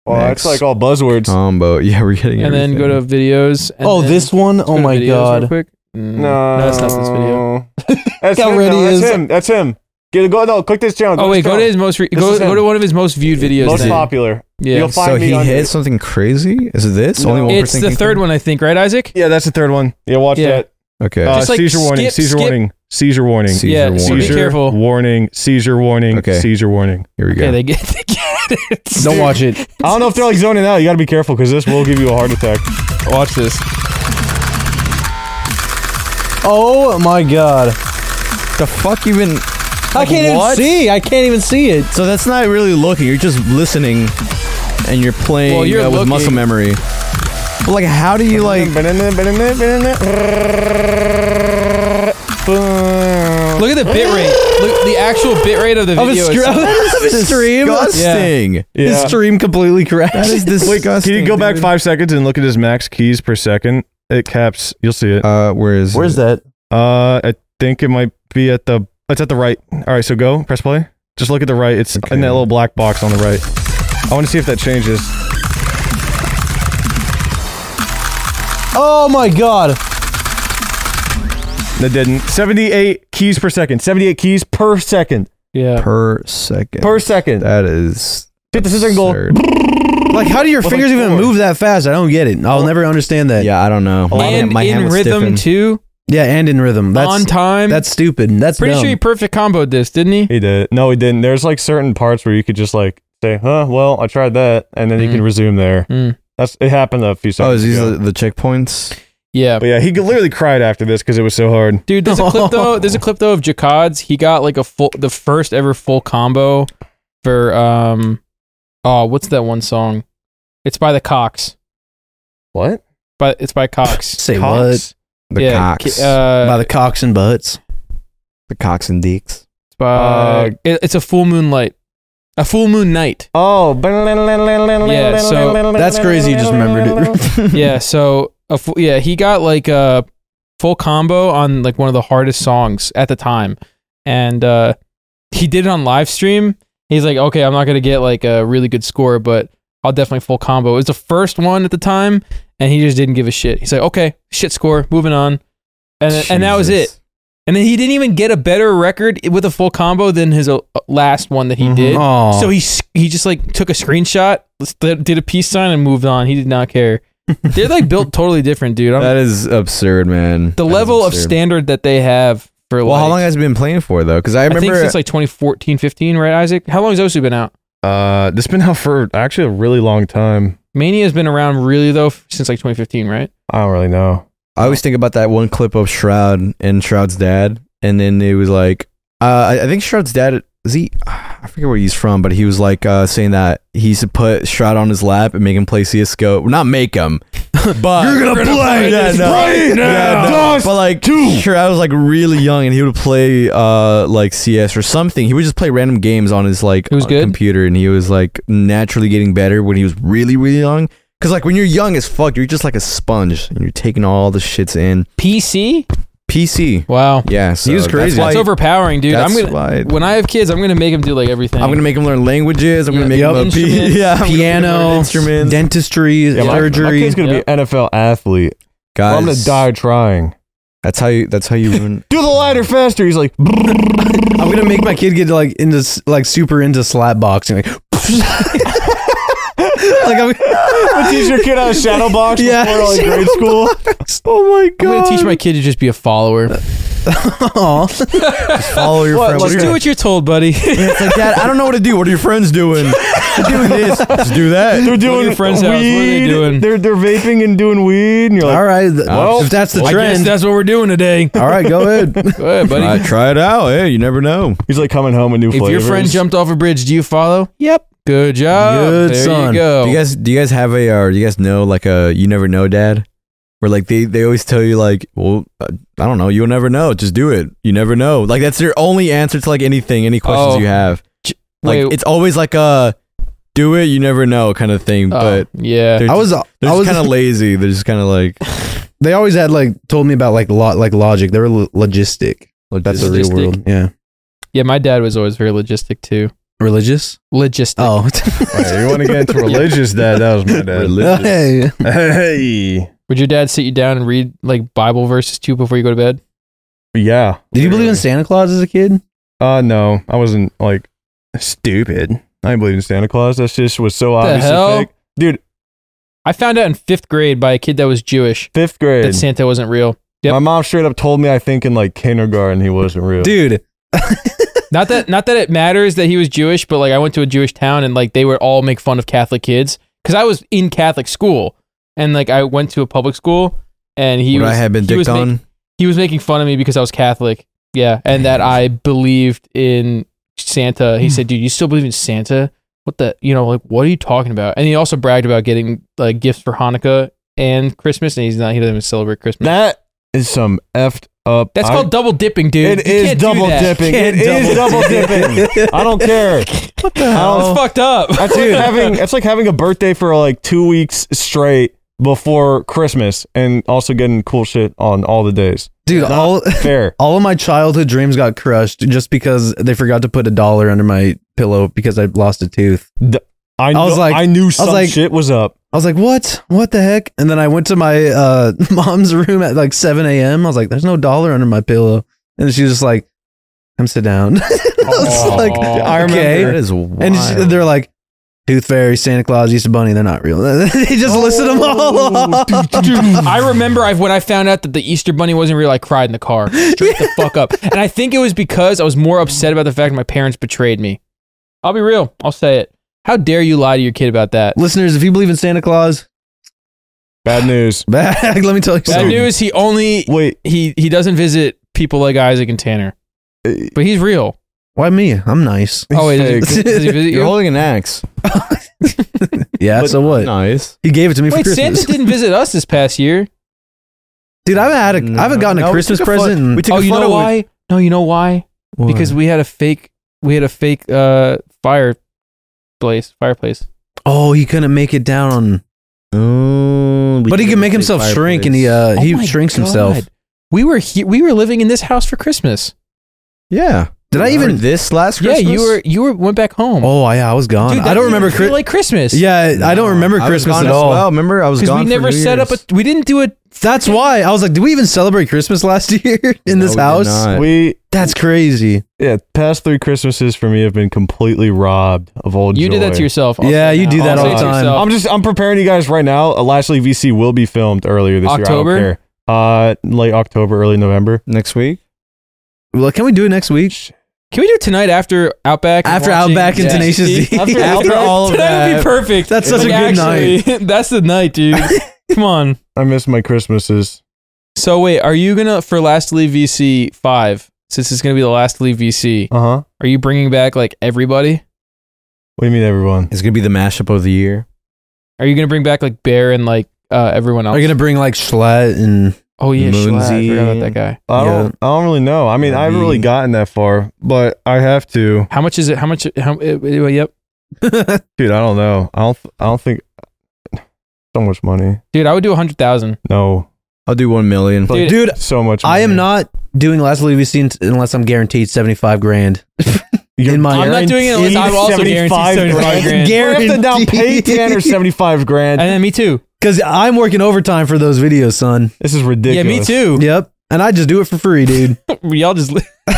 Oh, that's Next. like all buzzwords. Combo. Yeah, we're getting and then go to videos. And Oh, then- this one? let's Oh go to my videos real God. quick. Mm, No, no, that's not this video. That's How him. ready no, that's is- him. That's him. Get go. No, click this channel. Oh wait, this go to channel. his most re- This go is go him. to one of his most viewed videos. most then. popular. Yeah. You'll find So me he under- hit something crazy? Is it this? No. Only one It's person the can third click? one, I think, right, Isaac? Yeah, that's the third one. Yeah, watch Yeah. that. Okay. Uh, Just, like, seizure warning. skip- Seizure skip- warning. Seizure warning. Seizure Yeah, warning. so be Seizure careful. warning. Seizure warning. Okay. Seizure warning. Here we go. Okay, they get, they get it. Don't watch it. I don't know if they're like zoning out. You got to be careful because this will give you a heart attack. Watch this. Oh my God. the fuck even? I can't what? even see. I can't even see it. So that's not really looking. You're just listening, and you're playing Well, you're uh, with looking. muscle memory. But like, how do you like? Look at the bit rate. Look, the actual bit rate of the Of video. a, is- str- of a stream. Disgusting. His Yeah. stream completely crashed. That is disgusting. Can you go back dude. five seconds and look at his max keys per second? It caps. You'll see it. Uh, where is? Where's it? that? Uh, I think it might be at the. It's at the right. All right, so go press play. Just look at the right. It's Okay. in that little black box on the right. I want to see if that changes. Oh my God. That didn't. seventy-eight keys per second. seventy-eight keys per second. yeah. Per second. Per second. That is. Hit the second goal. absurd. Like, how do your Well, fingers like even four. move that fast? I don't get it. I'll never understand that. Yeah, I don't know. My hand- And my hand in was rhythm stiffened. too. Yeah, and in rhythm. That's on time. That's stupid. That's pretty dumb. sure he perfect comboed this, didn't he? He did. No, he didn't. There's like certain parts where you could just like say, "Huh, well, I tried that," and then you Mm. can resume there. Mm. That's it. Happened a few Oh, seconds is these ago. the, the checkpoints? Yeah. But yeah, he literally cried after this because it was so hard. Dude, there's a clip though. There's a clip though of Jakad's. He got like a full, the first ever full combo for um, oh, what's that one song? It's by the Cox. What? But it's by Cox. Say Cox? The yeah, cocks. ki- Uh, what? By the cocks and butts. the cocks and deeks. it's by. Uh, it- it's a full moonlight. A full moon night. Oh, Yeah, so- That's crazy. You just remembered it. Yeah. So a fu- yeah, he got like a full combo on like one of the hardest songs at the time, and uh, he did it on live stream. He's like, okay, I'm not gonna get like a really good score, but I'll definitely full combo. It was the first one at the time, and he just didn't give a shit. He's like, okay, shit score, moving on, and and that was Jesus. it. And then he didn't even get a better record with a full combo than his uh, last one that he Mhm. did. Oh. So he s- he just like took a screenshot, did a peace sign, and moved on. He did not care. They're like built totally different, dude. I'm- That is absurd, man. the That is level of absurd. standard that they have for Well, like, how long has he been playing for though? Because I I remember think since like twenty fourteen, fifteen, right, Isaac? How long has Osu been out? Uh, this been out for actually a really long time. Mania's been around really though f- since like twenty fifteen, right? I don't really know. I always think about that one clip of Shroud and Shroud's dad, and then it was like, uh, I, I think Shroud's dad is he? I forget where he's from, but he was like uh, saying that he used to put Shroud on his lap and make him play C S G O. Not make him, but You're gonna play Yeah, this no. right now. Yeah, no. But like, Shroud was like really young, and he would play uh like C S or something. He would just play random games on his like It was uh, good? computer, and he was like naturally getting better when he was really really young. Cause like when you're young as fuck, you're just like a sponge, and you're taking all the shits in. P C? P C. Wow. Yeah, so He was crazy. That's That's why overpowering, dude. I'm that's gonna why- when I have kids, I'm gonna make them do like everything. I'm gonna make him learn languages. I'm Yeah. gonna make Yep. him a P- Instruments. yeah, I'm gonna make him learn Piano, instruments. dentistry, Yeah, my, my surgery. kid's gonna Yep. be an N F L athlete. Or Guys, I'm gonna die trying. That's how you. That's how you ruin. Do the ladder faster. He's like, I'm gonna make my kid get like into s- like super into slap boxing. Like, like I'm, "I'll teach your kid how to shadow box Yeah, before like shadow grade school." oh my I'm god! gonna teach my kid to just be a follower. Aw. Follow your What- friends. what Just do what you're told, buddy. Yeah, it's like, Dad, I don't know what to do. What are your friends doing? They're doing this. Just do that. They're doing your friend's house? What are they weed. doing? They're they're vaping and doing weed. And you're like, All right, th- Well, if that's the I guess trend, that's what we're doing today. all right, go ahead. Go ahead, buddy. Try, try it out. Hey, you never know. he's like coming home with new If flavors. your friend jumped off a bridge, do you follow? Yep. Good job. Good there son. you go. Do you guys? Do you guys have a? Or do you guys know like a? You never know, Dad. Where like they, they always tell you like, well, uh, I don't know. You'll never know. Just do it. You never know. Like that's their only answer to like anything, any questions Oh. you have. Like Wait. it's always like a, do it. You never know kind of thing. Oh, but yeah. they're I was, they're I just was kind of lazy. They're just kind of like They always had like told me about like lo- like logic. They were lo- logistic. That's the real Logistic. world. Yeah. Yeah, my dad was always very logistic too. Religious? Logistic. Oh. Right, you want to get into religious, dad? That was my dad. Hey. Hey. Would your dad sit you down and read like Bible verses too before you go to bed? Yeah. Did you believe in Santa Claus as a kid? Uh, no, I wasn't like stupid. I didn't believe in Santa Claus. That just was so obviously hell? fake. Dude, I found out in fifth grade by a kid that was Jewish fifth grade. that Santa wasn't real. Yep. My mom straight up told me, I think in like kindergarten, he wasn't real. Dude. Not that not that it matters that he was Jewish, but like I went to a Jewish town and like they would all make fun of Catholic kids because I was in Catholic school and like I went to a public school and he Would was I have been he was, dicked on? make- he was making fun of me because I was Catholic. Yeah, and that I believed in Santa. He said, "Dude, you still believe in Santa? What the? You know, like what are you talking about?" And he also bragged about getting like gifts for Hanukkah and Christmas, and he's not. He doesn't even celebrate Christmas. That is some effed up. That's I- called double dipping, dude. It You is can't do double that. dipping. You It can't is double dipping. I don't care. What the hell? It's fucked up. That's like having it's like having a birthday for like two weeks straight before Christmas and also getting cool shit on all the days. Dude, Not all fair. all of my childhood dreams got crushed just because they forgot to put a dollar under my pillow because I lost a tooth. I, I was know- like- I knew I was some like- shit was up. I was like, what? What the heck? And then I went to my uh, mom's room at like seven a.m. I was like, there's no dollar under my pillow. And she was just like, come sit down. I was like, I remember. okay. That is wild. And she, they're like, Tooth Fairy, Santa Claus, Easter Bunny. They're not real. They just listed them all off. I remember I when I found out that the Easter Bunny wasn't real, I cried in the car. Straight the fuck up. And I think it was because I was more upset about the fact my parents betrayed me. I'll be real. I'll say it. How dare you lie to your kid about that? Listeners, if you believe in Santa Claus, Bad news. bad, let me tell you Bad something. news, he only Wait. he he doesn't visit people like Isaac and Tanner. But he's real. Why me? I'm nice. Oh wait, does he, does he visit You're you? holding an axe. Yeah, so what? Nice. He gave it to me Wait, for Christmas. Santa didn't visit us this past year. Dude, I haven't had a, I haven't gotten a No, we Christmas took a photo- present. in- we took Oh, a you know photo with- why? No, you know why? Because we had a fake we had a fake uh fireplace fireplace. oh, he couldn't make it down on. Oh, we But he did can a make big himself shrink, and he fireplace. uh Oh he my shrinks God. himself. We were he- we were living in this house for Christmas. Yeah. Did I Remember even? this last Christmas? Yeah, you were you were went back home. Oh yeah, I was gone. Dude, I that don't didn't remember. feel Chris- like Christmas. yeah, I don't remember I was Christmas gone at as all. Well, remember I was because gone. we never for New set Year's. up a we didn't do it. That's why I was like, did we even celebrate Christmas last year in No, this we did house? not. We That's crazy. yeah, past three Christmases for me have been completely robbed of old You did that joy. to yourself. I'll Yeah, say you now. do that I'll all say the it to time. yourself. I'm just I'm preparing you guys right now. Uh, Lastly, V C will be filmed earlier this October? year. I don't care. Uh, late October, early November. Next week. Well, can we do it next week? Can we do it tonight after Outback? and After watching Outback and Yeah. Tenacious D. After, After all of tonight would be that. perfect. That's such a good actually, that's the night, dude. Come on. I miss my Christmases. So wait, are you gonna for Lastly V C five? Since it's gonna be the Lastly V C, Uh huh. are you bringing back like everybody? What do you mean, everyone? It's gonna be the mashup of the year. Are you gonna bring back like Bear and like uh, everyone else? Are you gonna bring like Schlatt and oh yeah, Schlatt, I Moonsy? forgot about that guy. I Yeah. don't. I don't really know. I mean, I haven't really Maybe. gotten that far, but I have to, How much is it? How much? How? Uh, uh, yep, dude. I don't know. I don't. I don't think so much money. dude, I would do a hundred thousand. No, I'll do one million. Like, Dude, dude? so much. I am money. not doing Last Louis V C unless I'm guaranteed seventy-five grand. You're in my I'm not doing it unless I'm also guaranteed seventy-five grand. You have to down pay ten or seventy-five grand. And then me too. Because I'm working overtime for those videos, son. This is ridiculous. Yeah, me too. Yep. And I just do it for free, dude. Y'all just.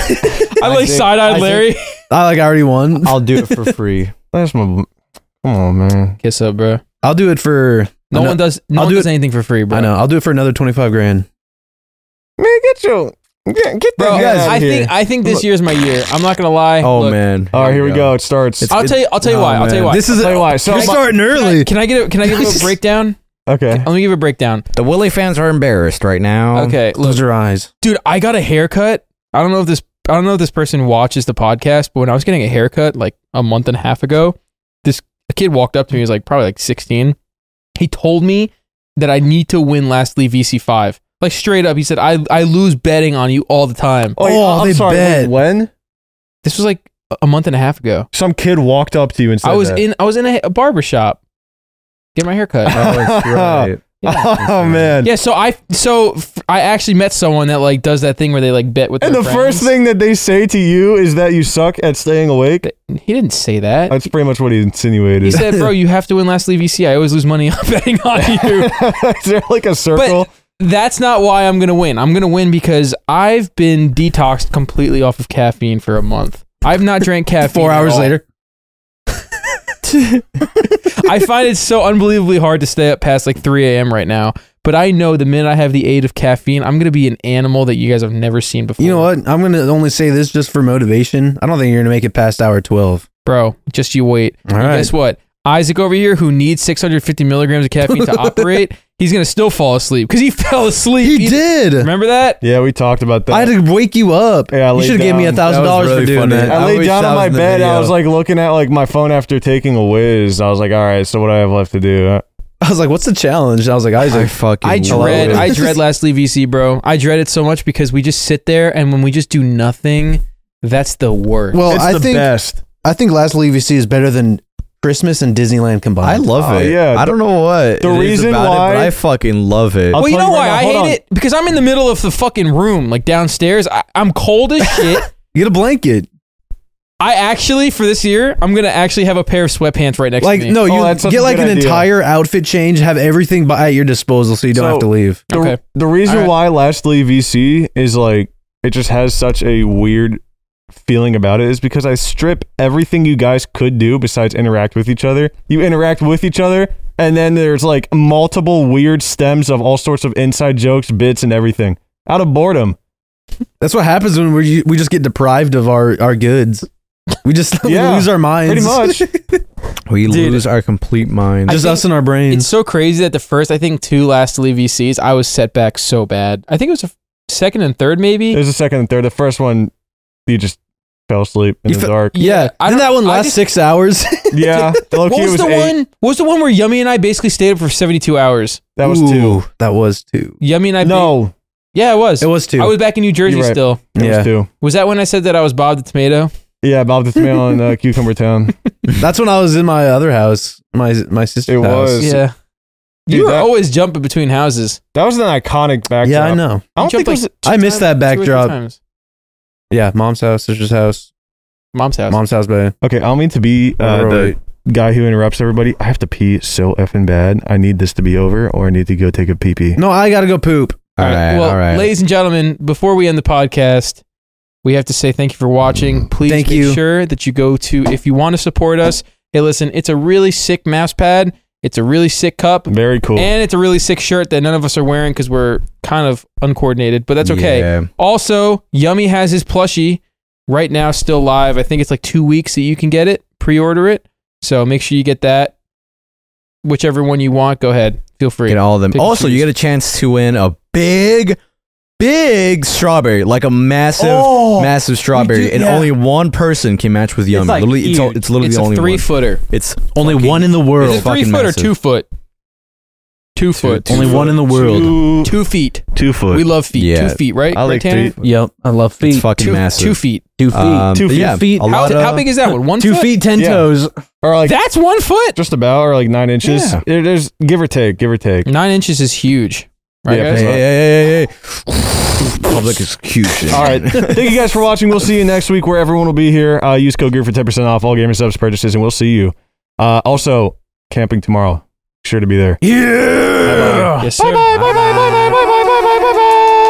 I like think- side I eyed think- Larry. I like I already won. I'll do it for free. That's my. Come on, man. Kiss up, bro. I'll do it for No ano- one does. No I'll one do does anything for free, bro. I know. I'll do it for another twenty-five grand. Man, get your get, get Bro, that guy out I of think here. I think this year's my year. I'm not gonna lie. Oh Look, man. All right, here we go. It starts. It's- I'll tell you. I'll tell you Oh, why. I'll tell you man. why. This is I'll tell you why. So you're my- starting early. Can I get? A, can I give a breakdown? okay. Let me give a breakdown. The Willie fans are embarrassed right now. Okay, look, Close your eyes. dude, I got a haircut. I don't know if this. I don't know if this person watches the podcast, but when I was getting a haircut like a month and a half ago, this a kid walked up to me. He was like probably like sixteen. He told me that I need to win Lastly V C five. Like straight up, he said, I, I lose betting on you all the time. Oh, Oh, I'm they sorry. bet. When This was like a month and a half ago. some kid walked up to you and said I was that. in I was in a, a barber shop getting my hair cut. Oh, that's right. Oh man. Yeah, so I so f- I actually met someone that like does that thing where they like bet with And their the friends. first thing that they say to you is that you suck at staying awake. He didn't say that. That's pretty much what he insinuated. He said, "Bro, you have to win last league V C. I always lose money on betting on you." Is there like a circle? But that's not why I'm gonna win. I'm gonna win because I've been detoxed completely off of caffeine for a month. I've not drank caffeine. Four at hours all. later. I find it so unbelievably hard to stay up past like three a.m. right now. But I know the minute I have the aid of caffeine, I'm gonna be an animal that you guys have never seen before. You know what? I'm going to only say this just for motivation. I don't think you're going to make it past hour twelve. Bro, just you wait. All And right. guess what? Isaac over here, who needs six hundred fifty milligrams of caffeine to operate, he's gonna still fall asleep because he fell asleep. He did. Remember that? Yeah, we talked about that. I had to wake you up. Yeah, I you laid should have gave me a down. thousand That was dollars for really doing funny. that. I I laid wish down that on was my in the bed. I video. was like looking at like my phone after taking a whiz. I was like, all right, so what do I have left to do? I was like, "What's the challenge?" I was like, I "Isaac." fucking I love dread, it. I dread Last League V C, bro. I dread it so much because we just sit there, and when we just do nothing, that's the worst. Well, It's I the think best. I think Last League V C is better than Christmas and Disneyland combined. I love Oh, it. yeah. I don't know what The it is reason about why- it, but I fucking love it. I'll well, you tell know you why right now, I hold hate on. it? Because I'm in the middle of the fucking room, like downstairs. I, I'm cold as shit. Get a blanket. I actually, for this year, I'm gonna actually have a pair of sweatpants right next Like to me. no, Oh, you that's such get a like good an idea. entire outfit change, have everything by, at your disposal, so you don't So- have to leave. The, Okay. the reason All right. why Last League V C is like it just has such a weird feeling about it is because I strip everything you guys could do besides interact with each other. You interact with each other, and then there's like multiple weird stems of all sorts of inside jokes, bits, and everything out of boredom. That's what happens when we we just get deprived of our, our goods. We just Yeah, lose our minds. Pretty much. we Dude. lose our complete mind. I Just think us and our brains. It's so crazy that the first, I think, two Last League V Cs, I was set back so bad. I think it was a second and third, maybe. There's a second and third. The first one, you just fell asleep in You the fe- dark. yeah, I didn't don't- that one I last just- six hours? Yeah, What low-key, was, it was the eight. one? What was the one where Yummy and I basically stayed up for seventy-two hours? That was two. Ooh, That was two. Yummy and I. No, yeah, it was. It was two. I was back in New Jersey You're right. still. it Yeah. was two. Was that when I said that I was Bob the Tomato? Yeah, Bob the Tomato in uh, Cucumber Town. That's when I was in my other house, my my sister's It house. was. Yeah. Dude, You were that- always jumping between houses. That was an iconic backdrop. Yeah, I know. I You don't think jumped, it was. like, I two missed that times, two or three backdrop. times. Yeah, mom's house, sister's house, Mom's house. mom's house, baby. Okay, I don't mean to be uh, Right. the guy who interrupts everybody. I have to pee so effing bad. I need this to be over, or I need to go take a pee pee. No, I gotta go poop. all right, Well, all right. ladies and gentlemen, before we end the podcast, we have to say thank you for watching. Please Thank make you. sure that you go to, if you want to support us, hey, listen, it's a really sick mouse pad. It's a really sick cup. Very cool. And it's a really sick shirt that none of us are wearing because we're kind of uncoordinated, but that's okay. Yeah. Also, Yummy has his plushie right now still live. I think it's like two weeks that you can get it, pre-order it. So make sure you get that. Whichever one you want, go ahead. Feel free. Get all of them. Pick and Also, you choose. get a chance to win a big, big strawberry, like a massive, Oh, massive strawberry, do- and yeah. only one person can match with Yummy. like literally, it's, all, huge. it's literally It's the a only three one. footer. It's Only fucking- one in the Is world. it three fucking foot or massive. two foot? Two foot. two Only foot. one in the world. Two, Two feet. two foot. We love feet. Yeah. Two feet, right? I right, like Tanner? feet. Yep, I love feet. It's fucking Two, massive. two feet. Two feet. Um, Two but feet. Yeah, Feet. a How, lot of, how big is that one? One Two foot? feet, ten Yeah. toes. or like That's one foot. just about, or like nine inches. Yeah. There- There's give or take, give or take. Nine inches is huge. Right, Yeah, guys? Hey, hey, hey, hey, hey. Public execution. All right. Thank you guys for watching. We'll see you next week where everyone will be here. Uh, use code Gear for ten percent off all Gamer Subs purchases, and we'll see you. Uh, also, camping tomorrow. Sure to be there. Yeah. Yes, sir. Bye bye bye bye bye bye bye bye bye bye bye bye.